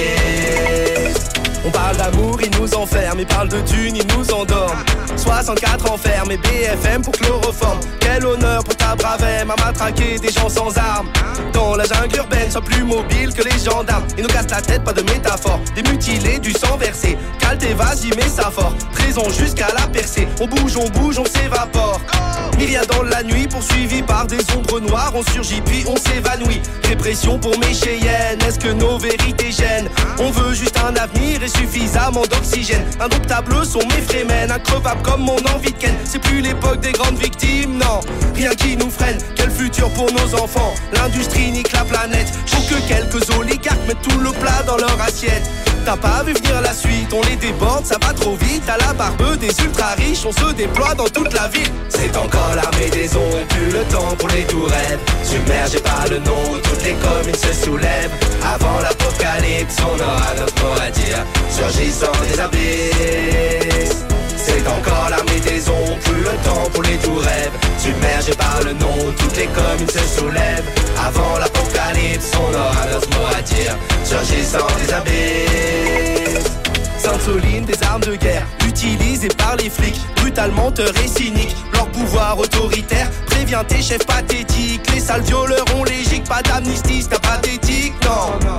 abysses. On parle d'amour, ils nous enferment, ils parlent de thunes, ils nous endorment. soixante-quatre enfermés, B F M pour chloroforme. Quel honneur pour ta bravem à matraquer des gens sans armes. Dans la jungle urbaine, sois plus mobile que les gendarmes. Ils nous cassent la tête, pas de métaphore. Des mutilés, du sang versé. Calte et vas-y, mets ça fort. Trésor jusqu'à la percée. On bouge, on bouge, on s'évapore. Myriade dans la nuit, poursuivis par des ombres noires. On surgit puis on s'évanouit. Répression pour mes Cheyennes, est-ce que nos vérités gênent? On veut juste un avenir et suffisamment d'oxygène. Indomptables sont mes frémènes, increvables comme mon envie de ken. C'est plus l'époque des grandes victimes, non, rien qui nous freine. Quel futur pour nos enfants? L'industrie nique la planète. Faut que quelques oligarques mettent tout le plat dans leur assiette. T'as pas vu venir la suite, on les déborde, ça va trop vite. À la barbe des ultra riches, on se déploie dans toute la ville. C'est encore l'armée des ondes, plus le temps pour les doux rêves. Submergé par le nom, toutes les communes se soulèvent. Avant l'apocalypse, on aura notre mot à dire. Surgissant des abysses, c'est encore l'armée des ondes, plus le temps pour les doux rêves. Submergé par le nom, toutes les communes se soulèvent. Avant l'apocalypse, on aura notre mot à dire. Surgissant des abysses. Sainte-Soline, des armes de guerre utilisées par les flics, brutalement-teurs et cyniques. Leur pouvoir autoritaire prévient tes chefs pathétiques. Les sales violeurs ont légique, pas d'amnistie, c'est pas d'éthique, non.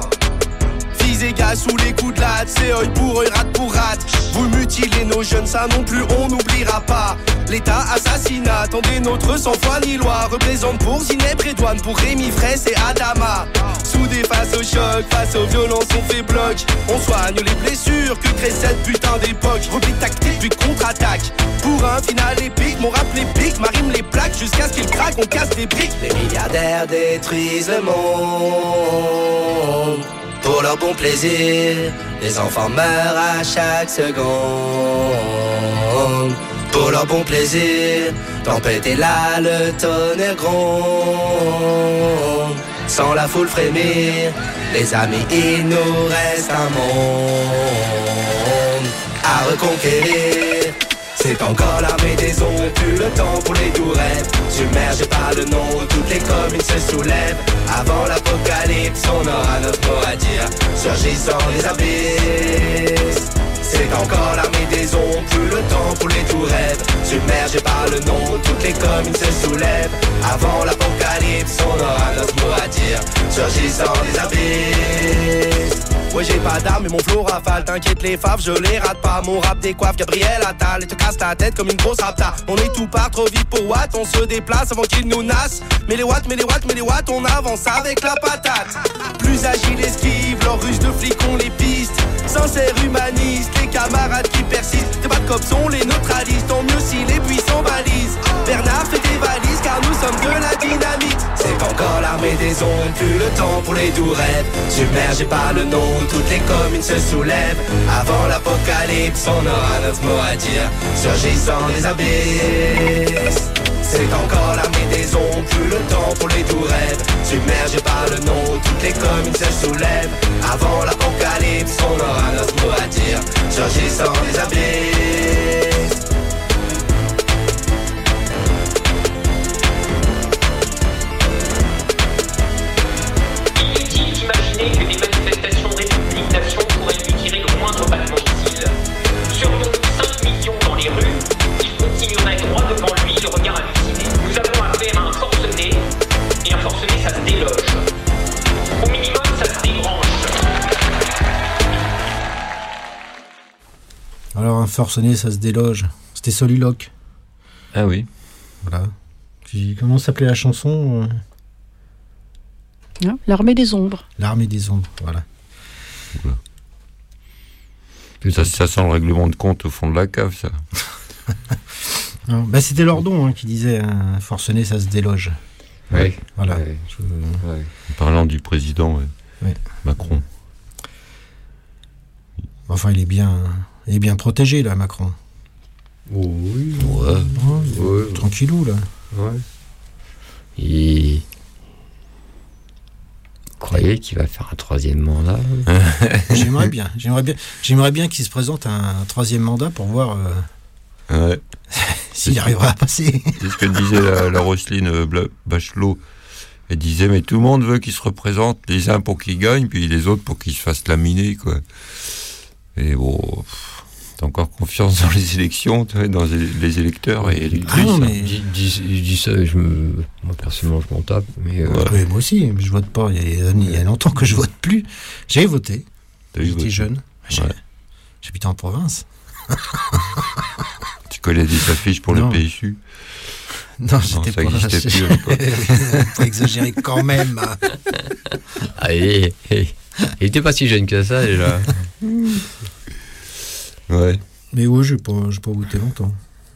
Fils et gars sous les coups de latte, c'est œil pour œil, rate pour rate. Vous mutilez nos jeunes, ça non plus on n'oubliera pas. L'État assassinat, attendez notre sans foi ni loi. Représente pour Zineb Redouane, pour Rémi Fraisse et Adama. Soudés face au choc, face aux violences on fait bloc. On soigne les blessures que crée cette putain d'époque. Repli tactique puis contre-attaque, pour un final épique. Mon rap les pique, ma rime les plaques. Jusqu'à ce qu'ils craquent, on casse des briques. Les milliardaires détruisent le monde pour leur bon plaisir. Les enfants meurent à chaque seconde pour leur bon plaisir. Tempête est là, le tonnerre gronde. Sans la foule frémir, les amis, il nous reste un monde à reconquérir. C'est encore l'armée des ondes, plus le temps pour les doux rêves. Submergé par le nom, toutes les communes se soulèvent. Avant l'apocalypse, on aura notre mot à dire. Surgissant des abysses, c'est encore l'armée des ondes, plus le temps pour les doux rêves. Submergé par le nom, toutes les communes se soulèvent. Avant l'apocalypse, on aura notre mot à dire. Surgissant des abysses. Ouais, j'ai pas d'armes mais mon flow rafale. T'inquiète les faves, je les rate pas. Mon rap décoiffe Gabriel Attal et te casse la tête comme une grosse rapta. On est tout part trop vite pour Watt, on se déplace avant qu'ils nous nassent. Mais les watts, mais les watts, mais les watts, on avance avec la patate. Plus agile esquive, leur ruche de flics on les piste. Sincère humaniste, les camarades qui persistent. Tes bad cops on les neutralise, tant mieux si les puissants balisent. Bernard fait des valises car nous sommes de la dynamite. C'est encore l'armée des ondes, plus le temps pour les doux rêves. Submergé par le nom, toutes les communes se soulèvent. Avant l'apocalypse, on aura notre mot à dire. Surgissant des abysses, C'est encore l'armée des ombres, plus le temps pour les doux rêves. Submergés par le nom, toutes les communes se soulèvent. Avant l'apocalypse, on aura notre mot à dire, surgissant des abysses. Inutile d'imaginer que des manifestations République-Nation pourraient lui tirer le moindre battement de cils. Serions-nous cinq millions dans les rues, il continuerait droit devant lui, le regard halluciné. Nous avons affaire à un forcené, et un forcené, ça se déloge. Au minimum, ça se débranche. Alors, un forcené, ça se déloge. C'était Soliloque. Ah oui. Voilà. Puis, comment s'appelait la chanson ? Non, L'armée des ombres. L'armée des ombres, voilà. Voilà. Ça, ça sent le règlement de compte au fond de la cave, ça. Non, bah c'était Lordon hein, qui disait un forcené, ça se déloge. Oui. Voilà. Ouais. Je... Ouais. En parlant du président ouais. Ouais. Macron. Enfin, il est bien, il est bien protégé là, Macron. Oh, oui. Ouais. Ouais, ouais. Tranquillou là. Ouais. Et... Vous croyez qu'il va faire un troisième mandat? J'aimerais bien, j'aimerais bien, j'aimerais bien qu'il se présente un, un troisième mandat pour voir euh, ouais. s'il arrivera à passer. C'est ce que disait la, la Roselyne Bachelot. Elle disait mais tout le monde veut qu'il se représente, les uns pour qu'il gagne, puis les autres pour qu'il se fasse laminer quoi. Et bon, t'as encore confiance dans les élections, dans les électeurs et électrices. Ah non, mais... je, dis, je dis ça, je me... moi personnellement je m'en tape. Mais euh... ouais, moi aussi, je vote pas. Il y, a, il y a longtemps que je vote plus. J'ai voté. J'étais jeune. J'ai... Ouais. J'habitais en province. Tu collais des affiches pour non. le P S U? Non, j'étais non, ça pas. Plus, pas exagéré quand même. Allez, il était pas si jeune que ça déjà. Ouais. Mais oui, j'ai pas, j'ai pas voté longtemps.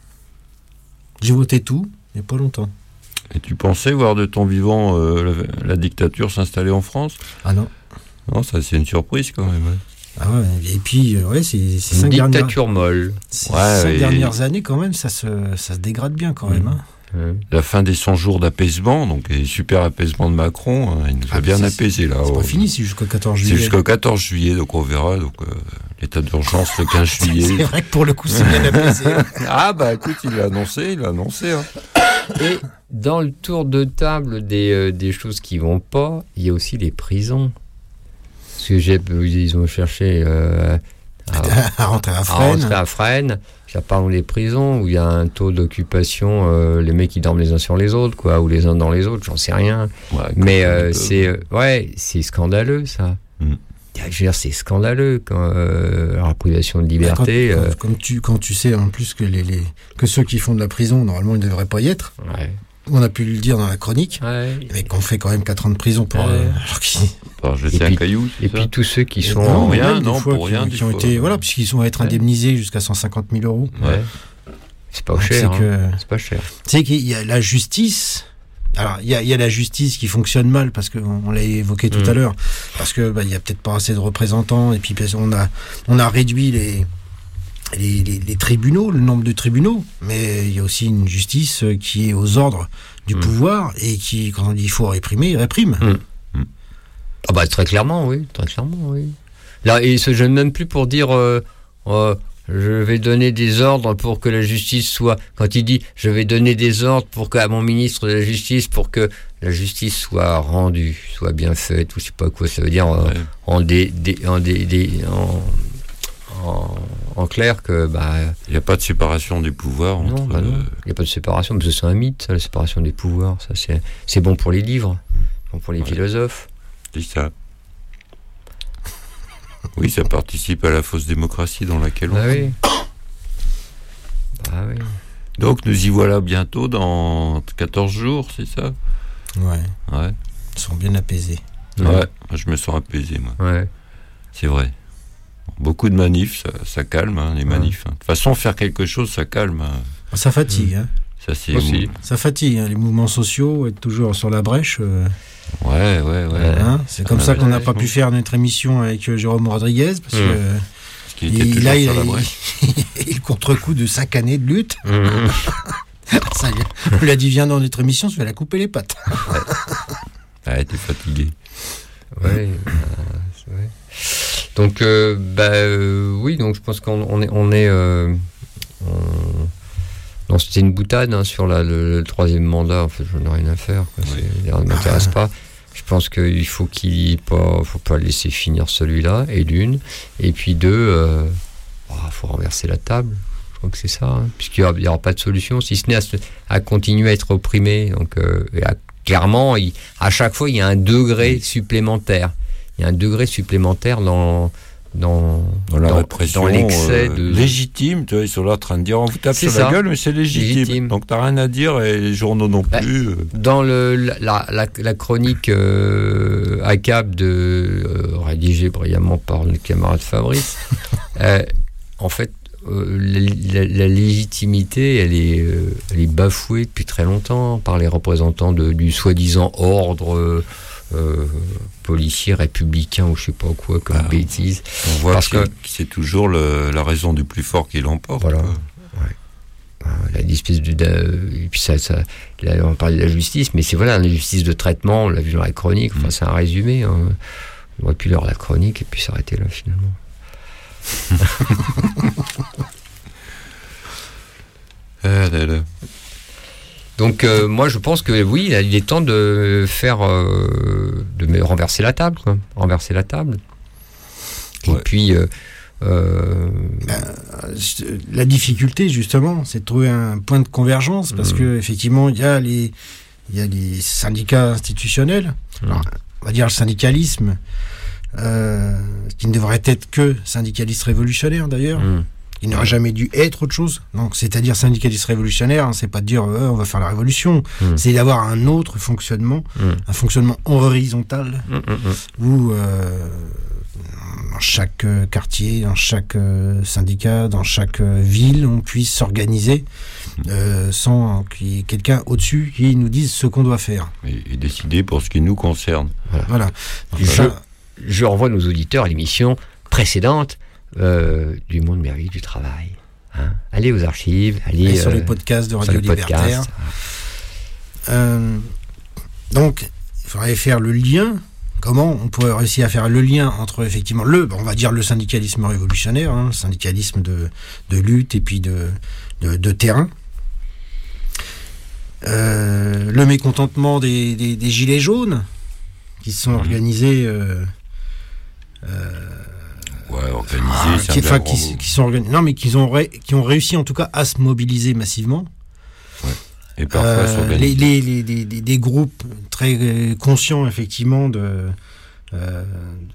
J'ai voté tout, mais pas longtemps. Et tu pensais voir de ton vivant euh, la, la dictature s'installer en France? Ah non. Non, ça c'est une surprise quand même. Ouais. Ah ouais, et puis, ouais, c'est, c'est une cinq dictature dernières... molle. Ces ouais, cinq et... dernières années, quand même, ça se, ça se dégrade bien quand même. Hein. Mmh. La fin des cent jours d'apaisement, donc les super apaisement de Macron, hein, il nous a ah, bien c'est, apaisé là. C'est oh, pas fini, c'est jusqu'au quatorze juillet. C'est jusqu'au quatorze juillet, donc on verra. Donc euh, l'état d'urgence le quinze juillet. C'est vrai que pour le coup, c'est bien apaisé. Ah bah écoute, il l'a annoncé, il l'a annoncé. Hein. Et dans le tour de table des, euh, des choses qui vont pas, il y a aussi les prisons. Parce que j'ai, ils ont cherché euh, à, à rentrer à Fresnes. À rentrer à Fresnes. Parlons des prisons où il y a un taux d'occupation, euh, les mecs qui dorment les uns sur les autres, quoi, ou les uns dans les autres, j'en sais rien. Ouais, mais euh, c'est, euh, ouais, c'est scandaleux ça. Mm. Je veux dire, c'est scandaleux quand euh, la privation de liberté. Quand, euh... quand, comme tu, quand tu sais en plus que les, les que ceux qui font de la prison normalement ils ne devraient pas y être. Ouais. On a pu le dire dans la chronique, ouais. Mais qu'on fait quand même quatre ans de prison pour. Ouais. Euh, alors qu'ils... Alors, je sais un caillou. Et puis tous ceux qui sont non, en rien, non, pour qui, rien, qui ont été, voilà, puisqu'ils sont à être indemnisés jusqu'à cent cinquante mille euros. Ouais. C'est pas cher. C'est, que... hein. c'est pas cher. Tu sais qu'il y a la justice. Alors, il y a, il y a la justice qui fonctionne mal parce qu'on on l'a évoqué tout mmh. à l'heure, parce que bah, il y a peut-être pas assez de représentants et puis on a on a réduit les Les, les, les tribunaux, le nombre de tribunaux, mais il y a aussi une justice qui est aux ordres du mmh. pouvoir et qui, quand il faut réprimer, il réprime. Mmh. Mmh. Ah bah très clairement, oui, très clairement, oui. Là, il se gêne même plus pour dire euh, euh, je vais donner des ordres pour que la justice soit. Quand il dit je vais donner des ordres pour que à mon ministre de la justice pour que la justice soit rendue, soit bien faite, ou je sais pas quoi ça veut dire en, ouais. en des, des, en des, des en, En, en clair que bah il n'y a pas de séparation des pouvoirs non, entre bah non. Euh... il n'y a pas de séparation parce que c'est un mythe ça, la séparation des pouvoirs ça c'est c'est bon pour les livres bon pour les ouais. philosophes c'est ça oui ça participe à la fausse démocratie dans laquelle bah on oui. bah oui donc nous y voilà bientôt dans quatorze jours c'est ça ouais ouais ils sont bien apaisés ouais, ouais. je me sens apaisé moi ouais c'est vrai. Beaucoup de manifs, ça, ça calme, hein, les manifs. Hein. De toute façon, faire quelque chose, ça calme. Hein. Ça fatigue. Hein. Ça, c'est aussi. Ça fatigue, hein, les mouvements sociaux, être toujours sur la brèche. Euh... Ouais, ouais, ouais. Hein, c'est comme ça qu'on n'a pas pu faire notre émission avec euh, Jérôme Rodriguez, parce mmh. que... Parce qu'il était toujours là, sur il, la brèche. Et le contre-coup de cinq années de lutte. Mmh. Ça, on lui a dit, viens dans notre émission, je vais la couper les pattes. Ah, t'es fatigué. Ouais. euh, ouais. Donc, euh, bah, euh, oui, donc je pense qu'on on est. On est euh, on... Non, c'était une boutade hein, sur la, le, le troisième mandat. En fait, j'en ai rien à faire. Quoi. Oui. Ça ne m'intéresse pas. Je pense qu'il faut qu'il pas, faut pas laisser finir celui-là, et d'une. Et puis deux, il euh, oh, faut renverser la table. Je crois que c'est ça, hein, puisqu'il n'y aura, aura pas de solution, si ce n'est à, à continuer à être opprimé. Donc, euh, et à, clairement, il, à chaque fois, il y a un degré supplémentaire. Il y a un degré supplémentaire dans, dans, dans la dans, répression dans l'excès euh, de... légitime. Tu vois, ils sont là en train de dire on vous tape c'est sur ça. la gueule, mais c'est légitime. légitime. Donc t'as rien à dire et les journaux non bah, plus. Euh. Dans le, la, la, la chronique euh, A C A P de, euh, rédigée brillamment par le camarade Fabrice, euh, en fait, euh, la, la, la légitimité, elle est, euh, elle est bafouée depuis très longtemps par les représentants de, du soi-disant ordre. Euh, Euh, policier républicain ou je sais pas quoi comme ah, bêtise. On voit Parce que, que c'est toujours le, la raison du plus fort qui l'emporte. Voilà. Ouais. La espèce de, de et puis ça, ça là, on parle de la justice, mais c'est voilà la justice de traitement. On l'a vu dans la chronique. Enfin, mmh. c'est un résumé. Hein. On aurait pu lire la chronique et puis s'arrêter là finalement. ah, là, là. Donc euh, moi je pense que oui, il est temps de faire euh, de renverser la table, quoi. renverser la table. Ouais. Et puis euh, euh... Ben, la difficulté justement, c'est de trouver un point de convergence parce mmh. que effectivement il y a les il y a les syndicats institutionnels, mmh. alors, on va dire le syndicalisme, euh, qui ne devrait être que syndicaliste révolutionnaire d'ailleurs. Mmh. Il n'aurait jamais dû être autre chose. Donc, c'est-à-dire syndicaliste révolutionnaire, hein, c'est pas de dire euh, on va faire la révolution, mmh. c'est d'avoir un autre fonctionnement, mmh. un fonctionnement horizontal, mmh, mmh. où euh, dans chaque euh, quartier, dans chaque euh, syndicat, dans chaque euh, ville, on puisse s'organiser euh, sans qu'il y ait quelqu'un au-dessus qui nous dise ce qu'on doit faire. Et, et décider pour ce qui nous concerne. Voilà. voilà. Je, ça... je renvoie nos auditeurs à l'émission précédente. Euh, du monde merveilleux du travail. Hein. Allez aux archives, allez, allez sur euh, les podcasts de Radio Libertaire. Euh, donc, il faudrait faire le lien. Comment on pourrait réussir à faire le lien entre effectivement le, on va dire le syndicalisme révolutionnaire, hein, le syndicalisme de, de lutte et puis de, de, de terrain. Euh, le mécontentement des, des, des gilets jaunes qui se sont mmh. organisés. Euh, euh, Ouais, organisés, ah, c'est qui, un enfin, qui, qui sont organisés, non mais qui ont ré, qui ont réussi en tout cas à se mobiliser massivement. Ouais. Et parfois euh, les, les, les, les, les des groupes très conscients effectivement de euh,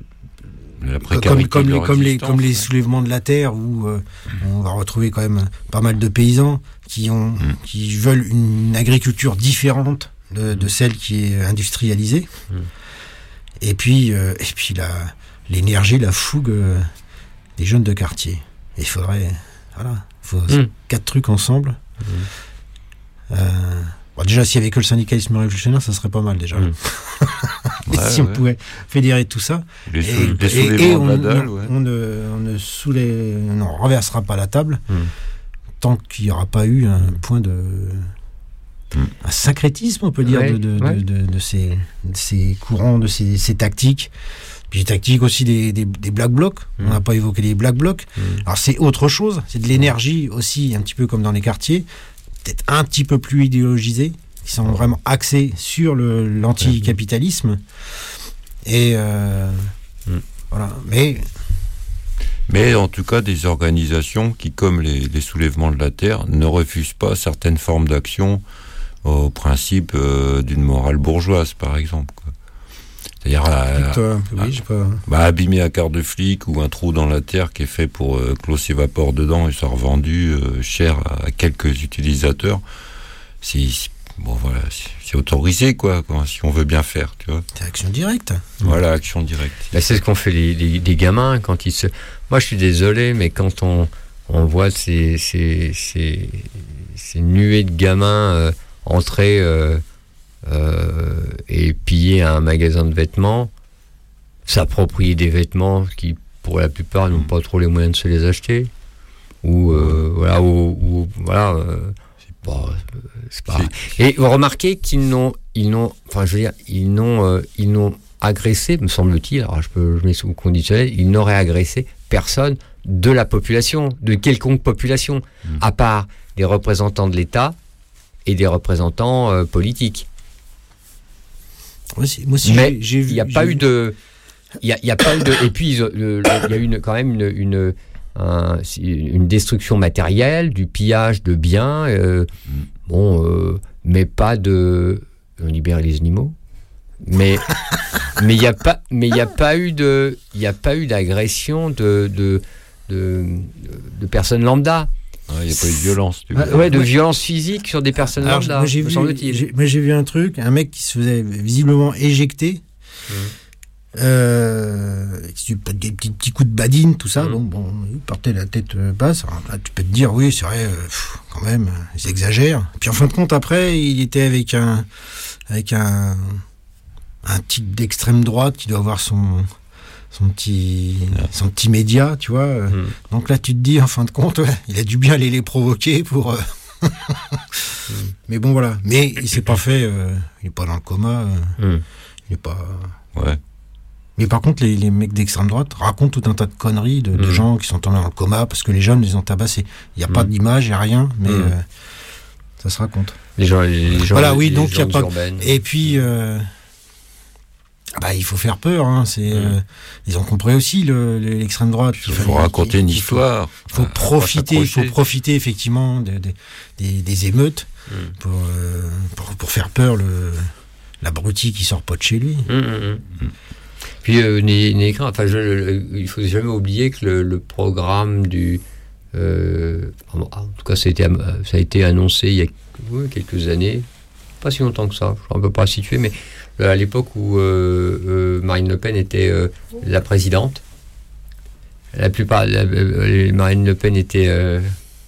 la comme, comme, les, comme les comme les soulèvements de la terre où euh, on va retrouver quand même pas mal de paysans qui ont mmh. qui veulent une agriculture différente de, de celle qui est industrialisée. Mmh. Et puis euh, et puis la l'énergie, la fougue euh, des jeunes de quartier. Et il faudrait, voilà, faut mmh. quatre trucs ensemble. Mmh. Euh, bon, déjà, s'il y avait que le syndicalisme révolutionnaire, ça serait pas mal déjà. Mmh. Et ouais, si ouais. on pouvait fédérer tout ça, les et, sou- des et, et on, dalle, on, ouais. on, ne, on ne soulève, non, on renversera pas la table mmh. tant qu'il n'y aura pas eu un point de mmh. un sacrétisme, on peut dire, ouais, de, de, ouais. de, de, de, ces, de ces courants, de ces, ces tactiques. Puis les tactiques aussi des, des, des black blocs. Mmh. On n'a pas évoqué les black blocs. Mmh. Alors c'est autre chose, c'est de l'énergie aussi, un petit peu comme dans les quartiers, peut-être un petit peu plus idéologisés, qui sont vraiment axés sur le, l'anticapitalisme. Et euh, mmh. voilà. Mais Mais en tout cas, des organisations qui, comme les, les soulèvements de la terre, ne refusent pas certaines formes d'action au principe euh, d'une morale bourgeoise, par exemple, quoi. C'est-à-dire à, Toi, oui, à, je sais pas. Bah, abîmer un quart de flic ou un trou dans la terre qui est fait pour euh, que l'eau s'évapore dedans et soit revendu euh, cher à, à quelques utilisateurs. C'est, c'est, bon, voilà, c'est, c'est autorisé, quoi, quoi, si on veut bien faire, tu vois. C'est action directe. Voilà, action directe. Bah, c'est ce qu'ont fait les, les, les gamins quand ils se... Moi, je suis désolé, mais quand on, on voit ces, ces, ces, ces nuées de gamins euh, entrer... Euh, Euh, et piller un magasin de vêtements, s'approprier des vêtements qui, pour la plupart, n'ont pas trop les moyens de se les acheter, ou euh, voilà, ou, ou voilà, euh, Bon, c'est pas. Et vous remarquez qu'ils n'ont, ils n'ont, enfin, je veux dire, ils n'ont, euh, ils n'ont agressé, me semble-t-il. Alors, je peux, je mets sous conditionnel, ils n'auraient agressé personne de la population, de quelconque population, mmh. à part des représentants de l'État et des représentants euh, politiques. Moi aussi, moi aussi mais j'ai, j'ai il n'y a j'ai pas vu... eu de, il y a, il y a pas eu de, et puis il y a eu une, quand même une, une, un, une destruction matérielle, du pillage de biens, euh, mmh. bon, euh, mais pas de, on libère les animaux, mais mais il n'y a pas, mais il n'y a pas eu de, il n'y a pas eu d'agression de de de, de personnes lambda. Il n'y a pas eu de violence. Tu ah, ouais, de ouais. violence physique sur des personnes Alors, lambda, moi, j'ai me vu, semble-t-il. J'ai, moi, j'ai vu un truc, un mec qui se faisait visiblement éjecter. Mmh. Euh, des petits, petits coups de badine, tout ça. Mmh. Bon, bon, il partait la tête basse. Alors, là, tu peux te dire, oui, c'est vrai, euh, pff, quand même, ils exagèrent. Puis en fin de compte, après, il était avec un, avec un, un type d'extrême droite qui doit avoir son. son petit son petit média, tu vois. Mmh. Donc là, tu te dis, en fin de compte, ouais, il a dû bien aller les provoquer pour... Euh... mmh. Mais bon, voilà. Mais il s'est pas fait... Euh... Il n'est pas dans le coma. Euh... Mmh. Il n'est pas... Ouais. Mais par contre, les, les mecs d'extrême droite racontent tout un tas de conneries de, mmh. de gens qui sont tombés dans le coma parce que les jeunes les ont tabassés. Il n'y a mmh. pas d'image, il n'y a rien, mais mmh. euh, ça se raconte. Les gens... Les gens voilà, oui, les donc il n'y a pas... urbaines. Et puis... Euh... Bah, il faut faire peur, hein. C'est, mmh. euh, ils ont compris aussi le, le, l'extrême droite. Il faut raconter une histoire. Il faut, faut profiter, il faut profiter effectivement de, de, des, des émeutes mmh. pour, euh, pour pour faire peur le l'abruti qui sort pas de chez lui. Mmh, mmh. Mmh. Puis euh, n'est craint. Enfin, je, le, il faut jamais oublier que le, le programme du, euh, en tout cas, ça a été, ça a été annoncé il y a oui, quelques années, pas si longtemps que ça. Je ne peux pas situer, mais à l'époque où euh, euh, Marine Le Pen était euh, la présidente, la plupart, la, euh, Marine Le Pen était euh,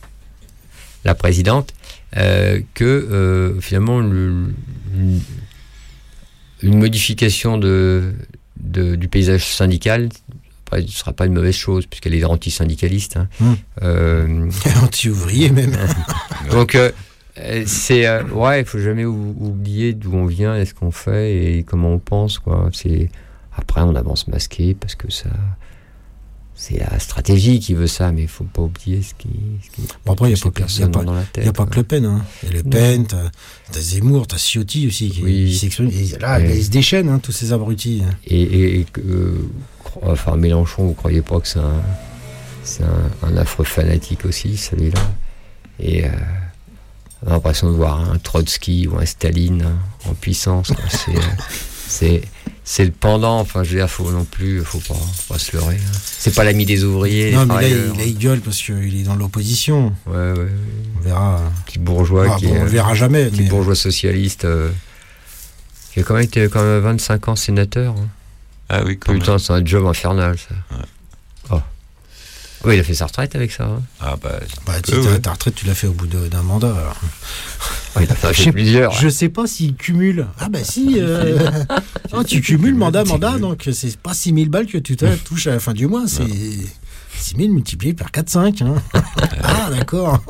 la présidente, euh, que euh, finalement le, une, une modification de, de, du paysage syndical, après, ce ne sera pas une mauvaise chose puisqu'elle est anti-syndicaliste, hein. Mmh. Euh, anti-ouvrier même. Donc euh, c'est euh, ouais, il faut jamais ou, oublier d'où on vient et ce qu'on fait et comment on pense, quoi. C'est après on avance masqué parce que ça c'est la stratégie qui veut ça, mais il faut pas oublier ce qui. Ce qui bon après il y a pas il y a pas, tête, y a pas que Le Pen, hein. Il y a Le Pen, t'as, t'as Zemmour, t'as Ciotti aussi qui, oui. qui s'exprime. Et là et, ils se déchaînent, hein, tous ces abrutis. Hein. Et, et, et euh, enfin Mélenchon, vous croyez pas que c'est un c'est un, un affreux fanatique aussi, celui-là. Et euh, on a l'impression de voir un Trotsky ou un Staline en puissance. C'est, c'est, c'est le pendant. Enfin, je veux dire, faut non plus, faut pas, faut pas se leurrer. Hein. C'est pas l'ami des ouvriers. Non, mais là, il, il gueule parce qu'il est dans l'opposition. Ouais, ouais, ouais. On verra. Petit bourgeois ah, qui bon, est, on le verra jamais. Petit mais... bourgeois socialiste euh, qui a quand même été quand même vingt-cinq ans sénateur. Hein. Ah oui, quand Putain, même. c'est un job infernal, ça. Ouais. Oh. Oui, il a fait sa retraite avec ça. Hein. Ah bah, bah tu, ta, ouais. ta retraite, tu l'as fait au bout de, d'un mandat. Alors. Oh, il a fait je, plusieurs. Je sais pas s'il cumule. Ah bah si. Euh... oh, tu cumules mandat, mandat, donc c'est pas six mille balles que tu te touches à la fin du mois. C'est six mille multiplié par quatre cinq. Hein. Ah d'accord.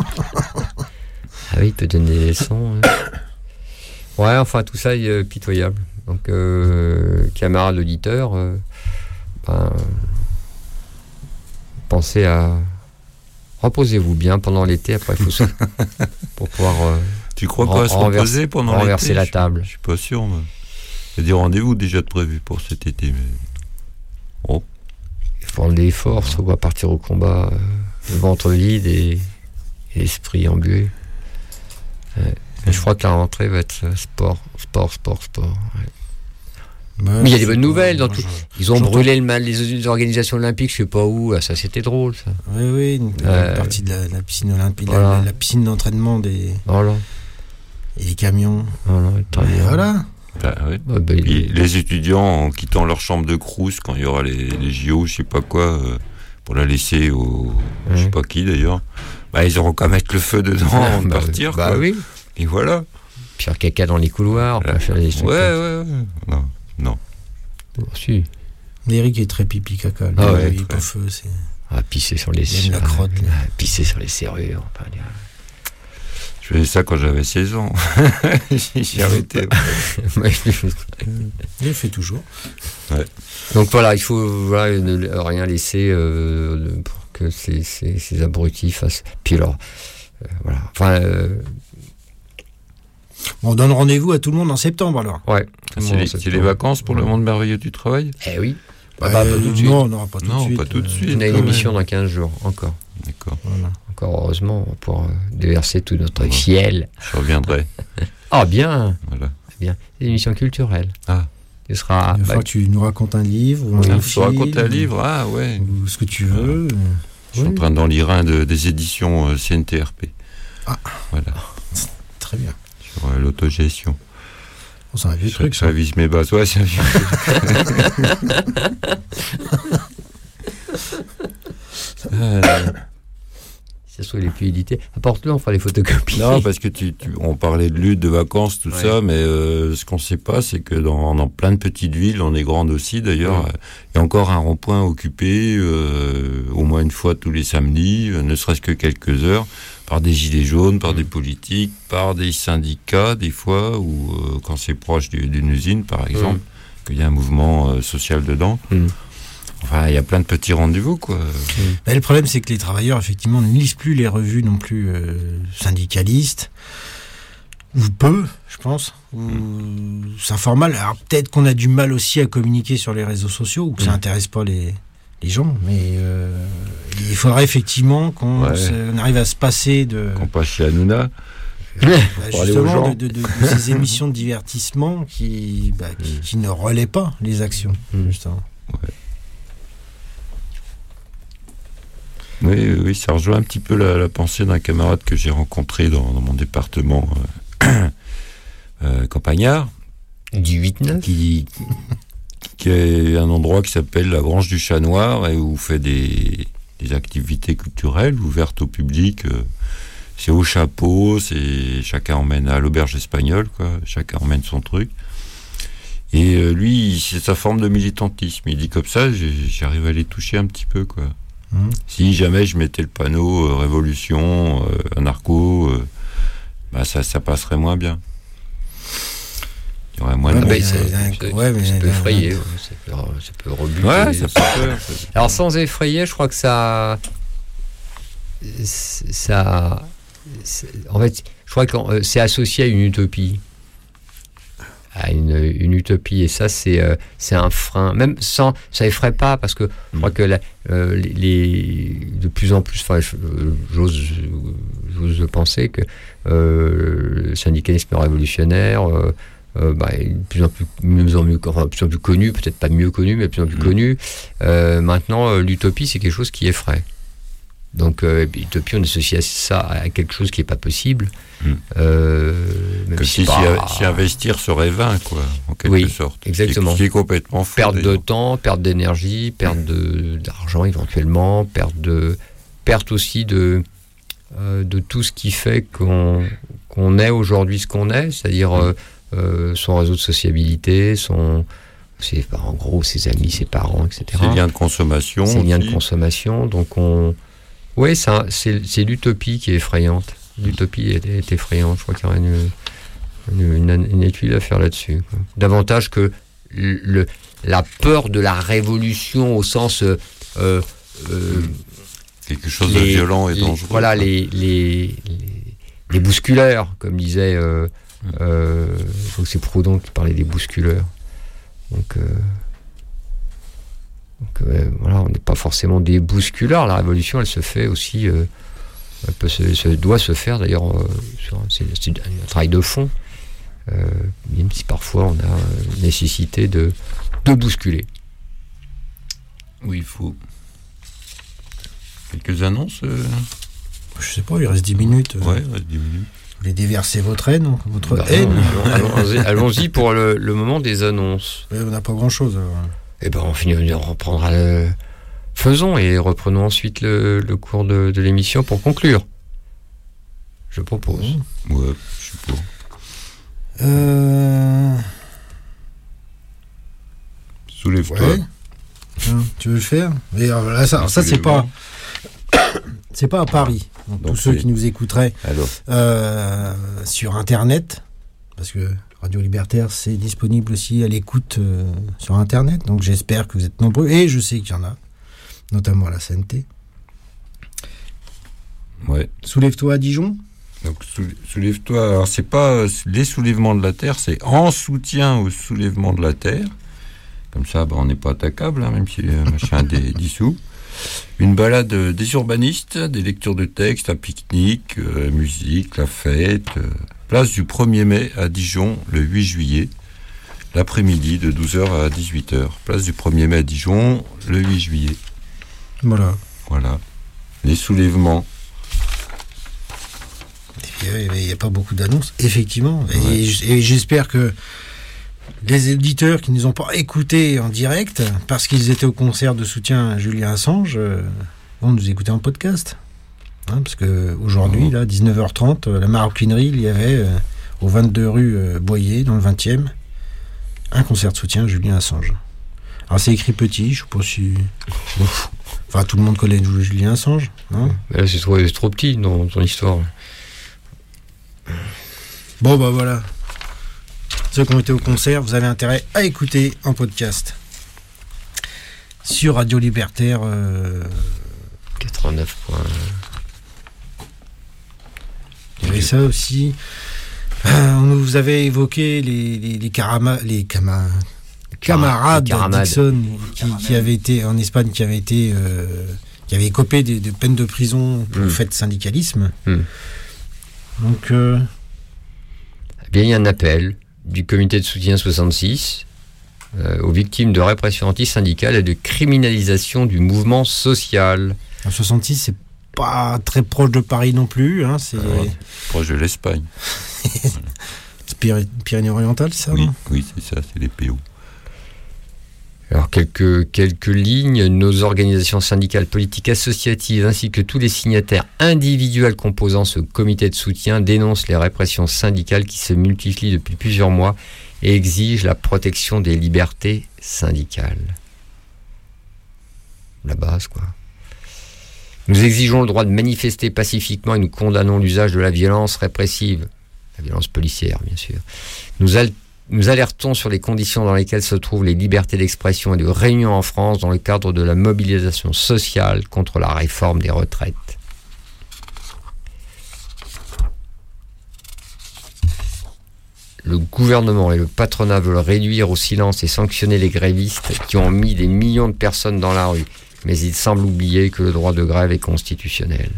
Ah oui, il peut donner des leçons. Hein. Ouais, enfin tout ça est pitoyable. Donc, euh, camarades auditeurs, euh, ben, pensez à reposez-vous bien pendant l'été. Après, il faut se... pour pouvoir. Euh, tu crois pas à se reposer pendant l'été? Renverser la table. Je, je suis pas sûr. Mais... Il y a des rendez-vous déjà de prévus pour cet été. Mais... Oh. Il faut prendre des forces, il faut pas partir au combat, euh, le ventre vide et, et l'esprit embué. Ouais. Mais je crois que la rentrée va être sport, sport, sport, sport. Ouais. Ouais, mais il y a des bonnes nouvelles. Dans tout. Ils ont brûlé le mal, les organisations olympiques, je sais pas où. Ça, c'était drôle, ça. Oui, oui, une euh, partie de la, la piscine olympique, voilà. la, la piscine d'entraînement des. Voilà. Et les camions. Voilà. voilà. Bah, ouais. bah, bah, il... Les étudiants, en quittant leur chambre de Crous, quand il y aura les, les J O, je sais pas quoi, euh, pour la laisser au. Ouais. Je sais pas qui d'ailleurs, bah, ils auront qu'à mettre le feu dedans ah, avant de bah, partir. Bah quoi. oui. Et voilà. Pire caca dans les couloirs. Là, faire des ouais, ouais, ouais. Non. Non. Oh, si. Eric est très pipi caca. Ah ouais, il est pas feu. C'est... Ah, pisser sur les serrures. La crotte. Ah, pisser sur les serrures. Enfin, je Je faisais ça quand j'avais seize ans. J'ai arrêté. Je le fais toujours. Ouais. Donc voilà, il faut voilà, ne rien laisser euh, pour que ces, ces, ces abrutis fassent. Puis alors, euh, voilà. Enfin. Euh... Bon, on donne rendez-vous à tout le monde en septembre alors. Ouais. C'est les, c'est les vacances pour ouais. le monde merveilleux du travail. Eh oui. Bah, bah, pas tout de suite. Non, non, pas tout non, de suite. Pas tout de suite. On a une émission dans quinze jours encore. D'accord. Voilà. Encore heureusement pour euh, déverser tout notre voilà. fiel. Je reviendrai. Ah bien. Voilà. Bien. C'est une émission culturelle. Ah. Ce sera. Il va bah, que tu nous racontes un livre ou un film. Tu racontes un livre, ah ouais. Ou ce que tu veux. Ah. Je suis oui. en train d'en lire un de, des éditions euh, C N T R P. Ah. Voilà. Très bien. Sur euh, l'autogestion. Oh, c'est un vieux ça, truc, ça. Ça vise mes bases. Ouais, c'est un vieux truc. euh, ça soit les plus édités. Apporte-le, on fera les photocopies. Non, parce que tu, tu, on parlait de lutte, de vacances, tout ouais. ça, mais euh, ce qu'on ne sait pas, c'est que dans, dans plein de petites villes, on est grande aussi d'ailleurs, ouais. il y a encore un rond-point occupé euh, au moins une fois tous les samedis, euh, ne serait-ce que quelques heures, par des gilets jaunes, par mmh. des politiques, par des syndicats, des fois, ou euh, quand c'est proche du, d'une usine, par exemple, mmh. qu'il y a un mouvement euh, social dedans. Mmh. Enfin, il y a plein de petits rendez-vous, quoi. Mmh. Ben, le problème, c'est que les travailleurs, effectivement, ne lisent plus les revues non plus euh, syndicalistes, ou peu, je pense, ou mmh. s'informent mal. Alors, peut-être qu'on a du mal aussi à communiquer sur les réseaux sociaux, ou que mmh. ça n'intéresse pas les... les gens, mais euh, il faudrait effectivement qu'on ouais. se, on arrive à se passer de... Qu'on passe chez Hanouna. Bah, justement, de, de, de, de ces émissions de divertissement qui, bah, qui, mmh. qui ne relaient pas les actions, mmh. justement. Ouais. Oui, oui, ça rejoint un petit peu la, la pensée d'un camarade que j'ai rencontré dans, dans mon département euh, euh, campagnard. Du huit neuf qui, qui est un endroit qui s'appelle la Grange du Chat Noir et où on fait des, des activités culturelles ouvertes au public. C'est au chapeau, c'est chacun emmène à l'auberge espagnole, quoi. Chacun emmène son truc. Et euh, lui, c'est sa forme de militantisme. Il dit comme ça, j'arrive à les toucher un petit peu, quoi. Mmh. Si jamais je mettais le panneau euh, révolution, euh, anarcho, euh, bah ça, ça passerait moins bien. Il y aurait moins ouais, de mais ça, ça, ouais, mais ça peut effrayer, ouais. ça, peut, ça peut rebuter. Ouais, ça peut faire. Alors sans effrayer, je crois que ça, ça, en fait, je crois que c'est associé à une utopie. À une, une utopie, et ça c'est euh, c'est un frein, même sans ça effraie pas, parce que je crois que la, euh, les, les de plus en plus, enfin j'ose j'ose penser que euh, le syndicalisme révolutionnaire euh, euh, bah, est de plus en plus mieux en mieux, enfin de plus en plus connu, peut-être pas mieux connu, mais de plus en plus mmh. connu. Euh, maintenant, euh, l'utopie c'est quelque chose qui effraie. Donc, euh, l'utopie, on associe ça à quelque chose qui n'est pas possible. Mmh. Euh, Comme si, pas... si, si investir serait vain, quoi, en quelque oui, sorte. Exactement. Ce qui est complètement fou. Perte de temps, perte d'énergie, perte de, d'argent éventuellement, perte, de, perte aussi de, euh, de tout ce qui fait qu'on, qu'on est aujourd'hui ce qu'on est, c'est-à-dire mmh. euh, son réseau de sociabilité, son... Ses, en gros, ses amis, ses parents, et cetera. Ses liens de consommation. Ses liens de consommation. Donc, on... Oui, ça, c'est, c'est l'utopie qui est effrayante. L'utopie est, est effrayante. Je crois qu'il y aurait une, une, une, une étude à faire là-dessus, quoi. Davantage que le, la peur de la révolution au sens... Euh, euh, Quelque chose les, de violent et les, dangereux. Voilà, les, les, les, les bousculeurs, comme disait... Euh, euh, je crois que c'est Proudhon qui parlait des bousculeurs. Donc... Euh, Donc euh, voilà, on n'est pas forcément des bousculeurs. La révolution, elle se fait aussi, euh, elle peut se, se, doit se faire d'ailleurs. Euh, sur, c'est, c'est un travail de fond, euh, même si parfois on a nécessité de, de bousculer. Oui, il faut quelques annonces. Euh... Je sais pas, il reste dix minutes. Euh... Ouais, il reste dix minutes. Vous voulez déverser votre haine, votre bah, haine. Non, allons-y, allons-y pour le, le moment des annonces. Ouais, on n'a pas grand-chose. Alors. Eh ben, on finit, on reprendra le... Faisons et reprenons ensuite le, le cours de, de l'émission pour conclure. Je propose. Mmh. Ouais, je suis pour. Euh... Soulève-toi. Ouais. Hein, tu veux le faire? Mais alors, là, ça, alors, ça c'est pas... c'est pas à Paris. Donc, Donc, tous ceux oui. qui nous écouteraient euh, sur Internet, parce que Radio Libertaire, c'est disponible aussi à l'écoute euh, sur Internet. Donc j'espère que vous êtes nombreux, et je sais qu'il y en a, notamment à la C N T. Ouais. Soulève-toi à Dijon. Donc sou- soulève-toi, alors c'est pas euh, les soulèvements de la Terre, c'est en soutien au soulèvement de la Terre. Comme ça, bah, on n'est pas attaquable, hein, même si le machin est dissous. Une balade euh, des urbanistes, des lectures de textes, un pique-nique, euh, musique, la fête. Euh, place du premier mai à Dijon, le huit juillet. L'après-midi de douze heures à dix-huit heures. Place du premier mai à Dijon, le huit juillet. Voilà. Voilà. Les soulèvements. Il n'y a pas beaucoup d'annonces, effectivement. Et, Ouais. et j'espère que les éditeurs qui ne nous ont pas écoutés en direct, parce qu'ils étaient au concert de soutien à Julien Assange, euh, vont nous écouter en podcast. Hein, parce qu'aujourd'hui, là, dix-neuf heures trente, euh, la maroquinerie, il y avait euh, au vingt-deux rue euh, Boyer, dans le vingtième, un concert de soutien à Julien Assange. Alors c'est écrit petit, je sais pas si... Bon, enfin, tout le monde connaît Julien Assange, non ? Là, c'est trop, c'est trop petit dans ton histoire. Bon, bah voilà. Ceux qui ont été au concert, vous avez intérêt à écouter en podcast. Sur Radio Libertaire. Euh... quatre-vingt-neuf points. Il y avait ça aussi. Euh, on nous avait évoqué les, les, les, carama, les cama, camarades les caramades. Dixon qui, qui avaient été en Espagne, qui avaient été, euh, qui avaient écopé des, des peines de prison pour Mm. fait de syndicalisme. Mm. Donc, euh, Eh bien, il y a un appel du comité de soutien soixante-six euh, aux victimes de répression antisyndicale et de criminalisation du mouvement social. en soixante-six, c'est pas très proche de Paris non plus. Hein, c'est Ouais, proche de l'Espagne. c'est Pyr- Pyrénées-Orientales, ça Oui, non oui, c'est ça, c'est les P O. Alors, quelques, quelques lignes. Nos organisations syndicales, politiques, associatives, ainsi que tous les signataires individuels composant ce comité de soutien dénoncent les répressions syndicales qui se multiplient depuis plusieurs mois et exigent la protection des libertés syndicales. La base, quoi. Nous exigeons le droit de manifester pacifiquement et nous condamnons l'usage de la violence répressive, la violence policière, bien sûr. Nous al- Nous alertons sur les conditions dans lesquelles se trouvent les libertés d'expression et de réunion en France dans le cadre de la mobilisation sociale contre la réforme des retraites. Le gouvernement et le patronat veulent réduire au silence et sanctionner les grévistes qui ont mis des millions de personnes dans la rue. Mais ils semblent oublier que le droit de grève est constitutionnel.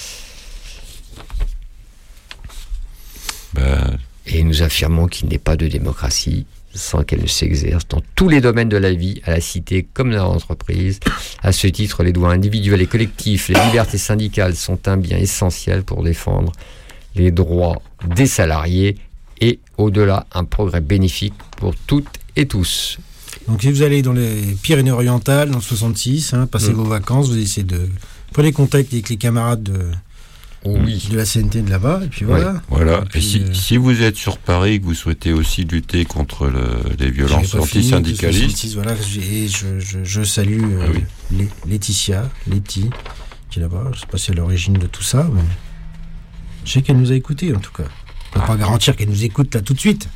Ben, Et nous affirmons qu'il n'est pas de démocratie sans qu'elle ne s'exerce dans tous les domaines de la vie, à la cité comme dans l'entreprise. À ce titre, les droits individuels et collectifs, les libertés syndicales sont un bien essentiel pour défendre les droits des salariés et, au-delà, un progrès bénéfique pour toutes et tous. Donc si vous allez dans les Pyrénées-Orientales, dans le soixante-six, hein, passez Mm. vos vacances, vous essayez de... Prenez contact avec les camarades de, oui. de la C N T de là-bas, et puis voilà. ouais, voilà. Et Et, puis, si, euh, si vous êtes sur Paris et que vous souhaitez aussi lutter contre le, les j'avais violences pas fini, antisyndicalistes, soixante-six, voilà, et je, je, je salue euh, Ah oui. Lé- Laetitia, Letty, qui est là-bas. Je ne sais pas si elle est à l'origine de tout ça, mais je sais qu'elle nous a écoutés, en tout cas. On ne peut pas garantir qu'elle nous écoute là tout de suite.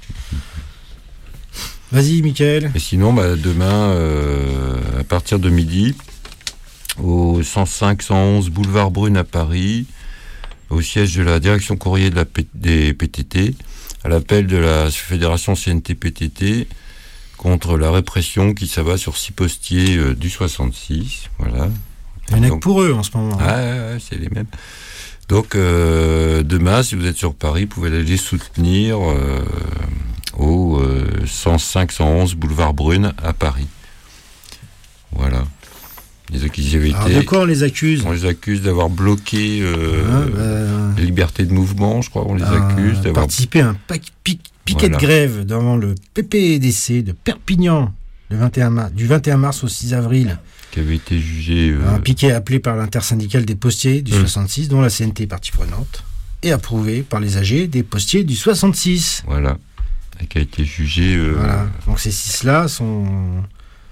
Vas-y, Mickaël. et sinon, bah, demain, euh, à partir de midi, au cent cinq cent onze boulevard Brune à Paris, au siège de la direction courrier de la P- des P T T, à l'appel de la fédération C N T P T T, contre la répression qui s'abat sur six postiers euh, du soixante-six. Voilà. Il y en a que Donc- pour eux en ce moment. Ah, ouais, ouais, c'est les mêmes. Donc, euh, demain, si vous êtes sur Paris, vous pouvez aller les soutenir euh, au euh, cent cinq cent onze boulevard Brune à Paris. Voilà. Les accusés avaient Alors, été- de quoi on les accuse? On les accuse d'avoir bloqué euh, Ah, bah, les libertés de mouvement, je crois. On les à accuse d'avoir. participer à un pac- pic- piquet Voilà. de grève devant le P P D C de Perpignan le vingt et un mars, du vingt et un mars au six avril. Qui avait été jugé. euh, Un piquet appelé par l'intersyndicale des postiers du Mmh. soixante-six, dont la C N T est partie prenante, et approuvé par les A G des postiers du soixante-six. Voilà. Et qui a été jugé. euh, Voilà. Donc ces six-là sont,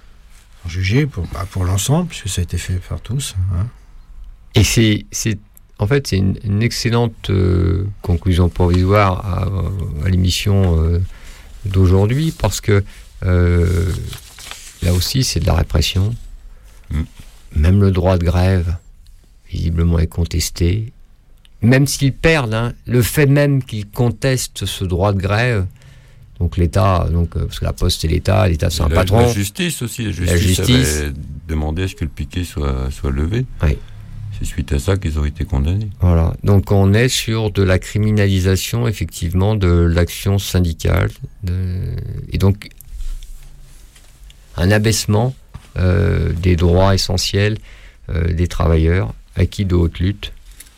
sont jugés pour, bah, pour l'ensemble, puisque ça a été fait par tous. Hein. Et c'est, c'est en fait, c'est une, une excellente euh, conclusion provisoire à, à l'émission euh, d'aujourd'hui, parce que euh, là aussi, c'est de la répression. Mmh. Même le droit de grève, visiblement, est contesté. Même s'ils perdent, hein, le fait même qu'ils contestent ce droit de grève, donc l'État, donc, parce que la Poste c'est l'État, l'État c'est un la, patron. La justice aussi, la justice, la justice avait demandé à ce que le piquet soit, soit levé. Oui. C'est suite à ça qu'ils ont été condamnés. Voilà, donc on est sur de la criminalisation effectivement de l'action syndicale, de... et donc un abaissement euh, des droits essentiels euh, des travailleurs acquis de haute lutte.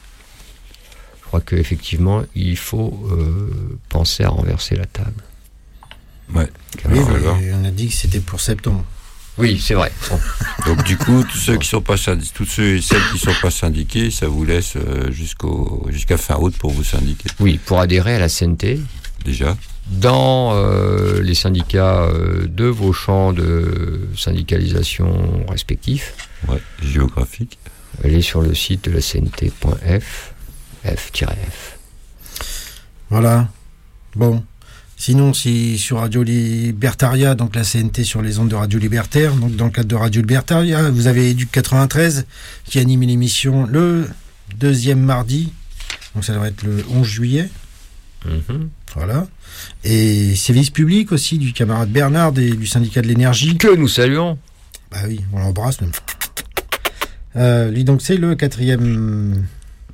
Je crois qu'effectivement, il faut euh, penser à renverser la table. Ouais. Oui, oui, on a dit que c'était pour septembre. Oui, c'est vrai. Bon. Donc du coup, tous ceux qui sont pas syndiqués, tous ceux et celles qui sont pas syndiqués, ça vous laisse euh, jusqu'au jusqu'à fin août pour vous syndiquer. Oui, pour adhérer à la C N T. Déjà. Dans euh, les syndicats euh, de vos champs de syndicalisation respectifs. Ouais, géographique. Allez sur le site de la C N T point F. F-F. Voilà. Bon. Sinon, si sur Radio Libertaria, donc la C N T sur les ondes de Radio Libertaire, donc dans le cadre de Radio Libertaria, vous avez Éduc quatre-vingt-treize qui anime une émission le deuxième mardi, donc ça devrait être le onze juillet. Mm-hmm. Voilà. Et service public aussi du camarade Bernard et du syndicat de l'énergie. Que nous saluons. Bah oui, on l'embrasse même. Euh, lui donc c'est le quatrième...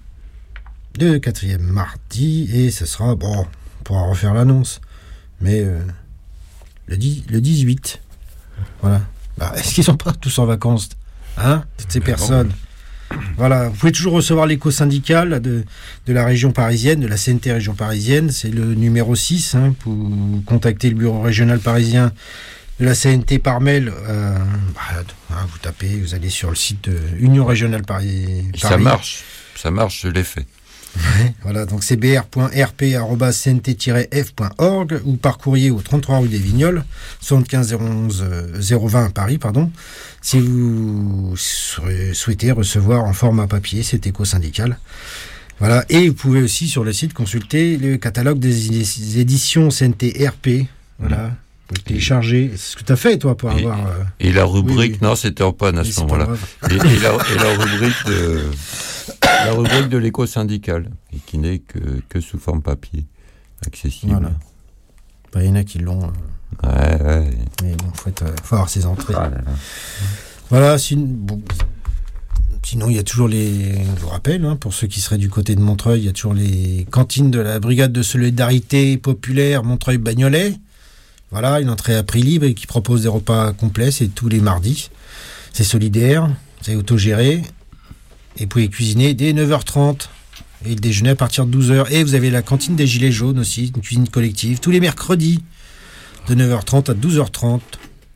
Le quatrième mardi, et ce sera, bon, on pourra refaire l'annonce, mais euh, le, dix, le dix-huit. Voilà. Bah, est-ce qu'ils sont pas tous en vacances, hein, toutes ces personnes? Voilà. Vous pouvez toujours recevoir l'écho syndical de, de la région parisienne, de la C N T région parisienne. C'est le numéro six, hein, pour contacter le bureau régional parisien de la C N T par mail. Euh, bah, hein, vous tapez, vous allez sur le site de Union régionale Paris. Ça marche, ça marche, je l'ai fait. Ouais, voilà, donc c'est b r point r p arobase c n t tiret f point org ou par courrier au trente-trois rue des Vignoles, soixante-quinze zéro onze zéro vingt à Paris, pardon, si vous souhaitez recevoir en format papier cet écho syndical. Voilà, et vous pouvez aussi sur le site consulter le catalogue des éditions C N T R P. Voilà. Mmh. Vous pouvez télécharger. C'est ce que tu as fait, toi, pour et, avoir. Euh... Et la rubrique, oui, oui. Non, c'était en panne à oui, ce moment-là. Et, et, la, et la rubrique de. La rubrique de l'écho syndical, et qui n'est que, que sous forme papier, accessible. Voilà. Bah, il y en a qui l'ont. Euh... Ouais, ouais. Mais bon, il faut, euh, faut avoir ses entrées. Ah là là. Voilà, sin... bon. Sinon, il y a toujours les. Je vous rappelle, hein, pour ceux qui seraient du côté de Montreuil, il y a toujours les cantines de la Brigade de solidarité populaire Montreuil-Bagnolet. Voilà, une entrée à prix libre et qui propose des repas complets, c'est tous les mardis. C'est solidaire, c'est autogéré. Et vous pouvez cuisiner dès neuf heures trente et le déjeuner à partir de douze heures. Et vous avez la cantine des Gilets jaunes aussi, une cuisine collective, tous les mercredis, de neuf heures trente à douze heures trente.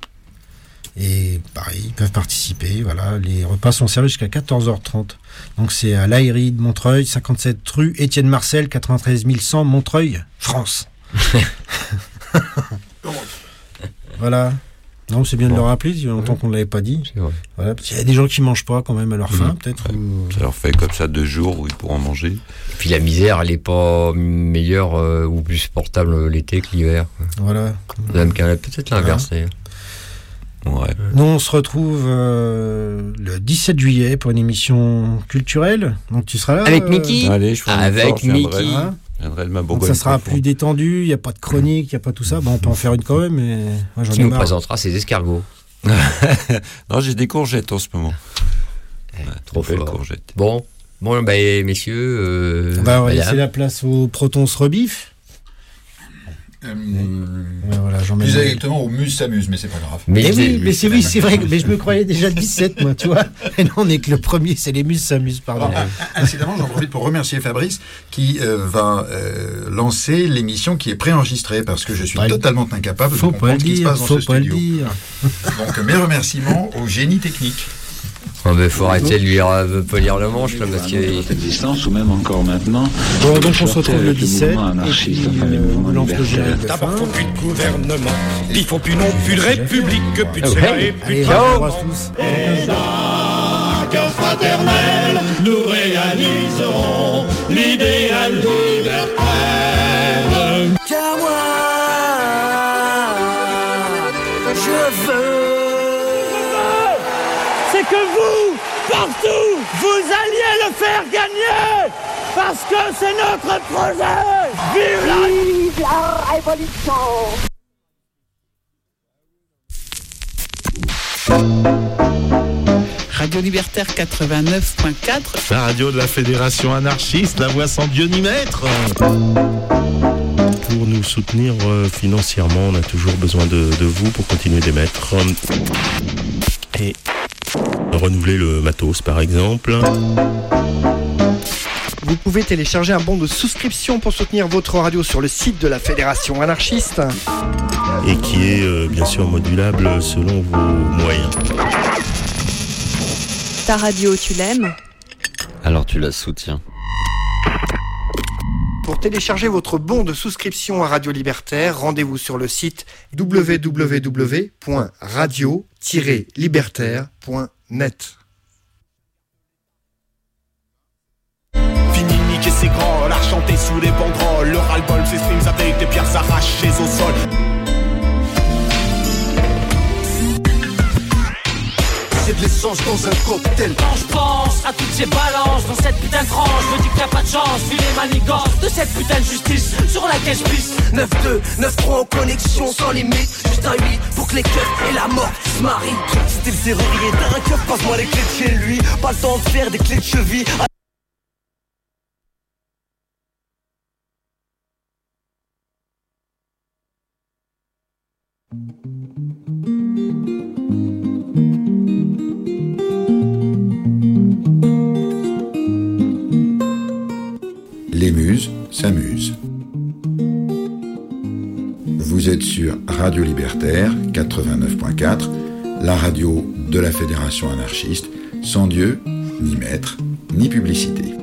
Et pareil, ils peuvent participer. Voilà, les repas sont servis jusqu'à quatorze heures trente. Donc c'est à l'Aérie de Montreuil, cinquante-sept rue Étienne Marcel, quatre-vingt-treize mille cent, Montreuil, France. Voilà. Non, c'est bien bon. de le rappeler, il y a longtemps ouais. qu'on ne l'avait pas dit. Voilà, parce qu'il y a des gens qui ne mangent pas quand même à leur faim, mmh. peut-être. Ouais. Ou... Ça leur fait comme ça deux jours où ils pourront manger. Et puis la misère, elle n'est pas meilleure euh, ou plus supportable l'été que l'hiver. Voilà. Même qu'elle peut-être l'inverse d'ailleurs. Ouais. Nous, on se retrouve euh, le dix-sept juillet pour une émission culturelle. Donc tu seras là. Avec Mickey. Euh... Allez, je Avec Mickey. Donc ça sera plus détendu, il n'y a pas de chronique, il n'y a pas tout ça. Bon, on peut en faire une quand même, mais moi j'en ai Qui nous marre. présentera ses escargots. Non, j'ai des courgettes en ce moment. Ouais, trop belles fort. courgettes. Bon, bon ben, messieurs. Euh, bah, on va laisser la place au Proton se rebiffe. Euh, ouais, voilà, plus exactement au Muse s'amuse, mais c'est pas grave. Mais, mais oui, mais c'est oui, c'est vrai. Mais je me croyais déjà dix-sept, moi, tu vois. Et non, on est que le premier, c'est les Muse s'amusent, pardon. Alors, incidemment, j'en profite pour remercier Fabrice qui euh, va euh, lancer l'émission qui est préenregistrée parce que je suis pas totalement incapable faut de comprendre ce qui se passe dans faut ce pas studio. Le dire. Donc mes remerciements au génie technique. Il oh, faut arrêter de lui euh, polir le manche là, parce qu'il notre existence ou même encore maintenant. Bon, donc on se retrouve le dix-sept. Anarchiste, et puis, enfin, les mouvements on lance le générique de D'abord, fin. faut plus de gouvernement, il faut plus non plus de république, plus de Okay. sénat, plus Allez, de on embrasse tous. Et la guerre fraternelle nous réalise réaliseront l'idéal libertaire. Car moi, je veux. C'est que vous, partout, vous alliez le faire gagner, parce que c'est notre projet. Vive la, Vive la révolution. Radio Libertaire quatre-vingt-neuf point quatre. La radio de la Fédération anarchiste, la voix sans Dieu ni maître. Pour nous soutenir euh, financièrement, on a toujours besoin de, de vous pour continuer d'émettre. Et renouveler le matos, par exemple. Vous pouvez télécharger un bon de souscription pour soutenir votre radio sur le site de la Fédération anarchiste. Et qui est euh, bien sûr modulable selon vos moyens. Ta radio, tu l'aimes ? Alors tu la soutiens. Pour télécharger votre bon de souscription à Radio Libertaire, rendez-vous sur le site w w w point radio tiret libertaire point net. Fini niquer ses grands, la chanter sous les banderoles. Le ras-le-bol s'exprime avec des pierres arrachées au sol. C'est de l'essence dans un cocktail. Quand je pense à toutes ces balances dans cette putain de tranche, je me dis qu'il n'y a pas de chance, vu les manigances de cette putain de justice sur laquelle je pisse. neuf deux, neuf trois en connexion sans limite. Juste un huit pour que les keufs et la mort se marient. C'était le serrurier d'un keuf, passe-moi les clés de chez lui. Pas le temps de faire des clés de cheville. Les muses s'amusent. Vous êtes sur Radio Libertaire quatre-vingt-neuf point quatre, la radio de la Fédération anarchiste, sans Dieu, ni maître, ni publicité.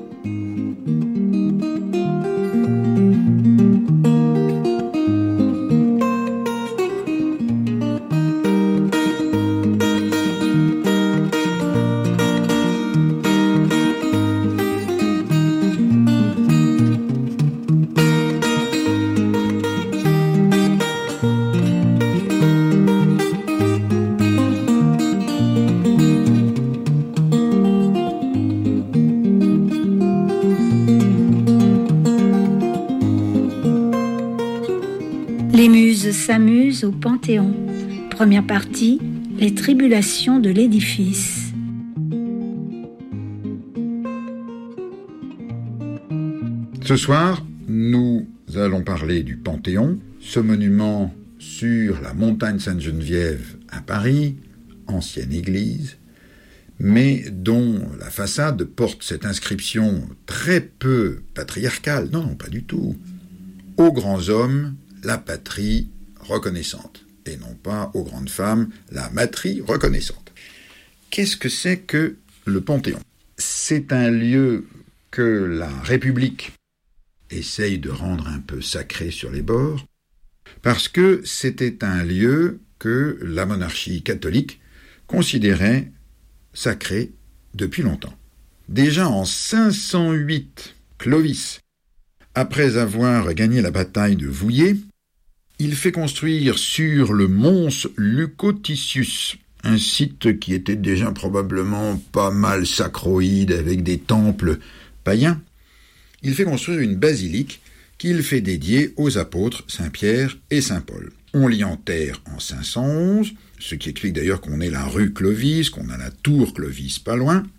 Les muses s'amusent au Panthéon. Première partie, les tribulations de l'édifice. Ce soir, nous allons parler du Panthéon, ce monument sur la montagne Sainte-Geneviève à Paris, ancienne église, mais dont la façade porte cette inscription très peu patriarcale, non, non, pas du tout, « Aux grands hommes, la patrie reconnaissante », et non pas aux grandes femmes, la matrie reconnaissante. Qu'est-ce que c'est que le Panthéon ? C'est un lieu que la République essaye de rendre un peu sacré sur les bords, parce que c'était un lieu que la monarchie catholique considérait sacré depuis longtemps. Déjà en cinq cent huit, Clovis, après avoir gagné la bataille de Vouillé, il fait construire sur le Mons Lucoticius, un site qui était déjà probablement pas mal sacroïde avec des temples païens, il fait construire une basilique qu'il fait dédier aux apôtres Saint-Pierre et Saint-Paul. On l'y enterre en cinq cent onze, ce qui explique d'ailleurs qu'on ait la rue Clovis, qu'on a la tour Clovis pas loin,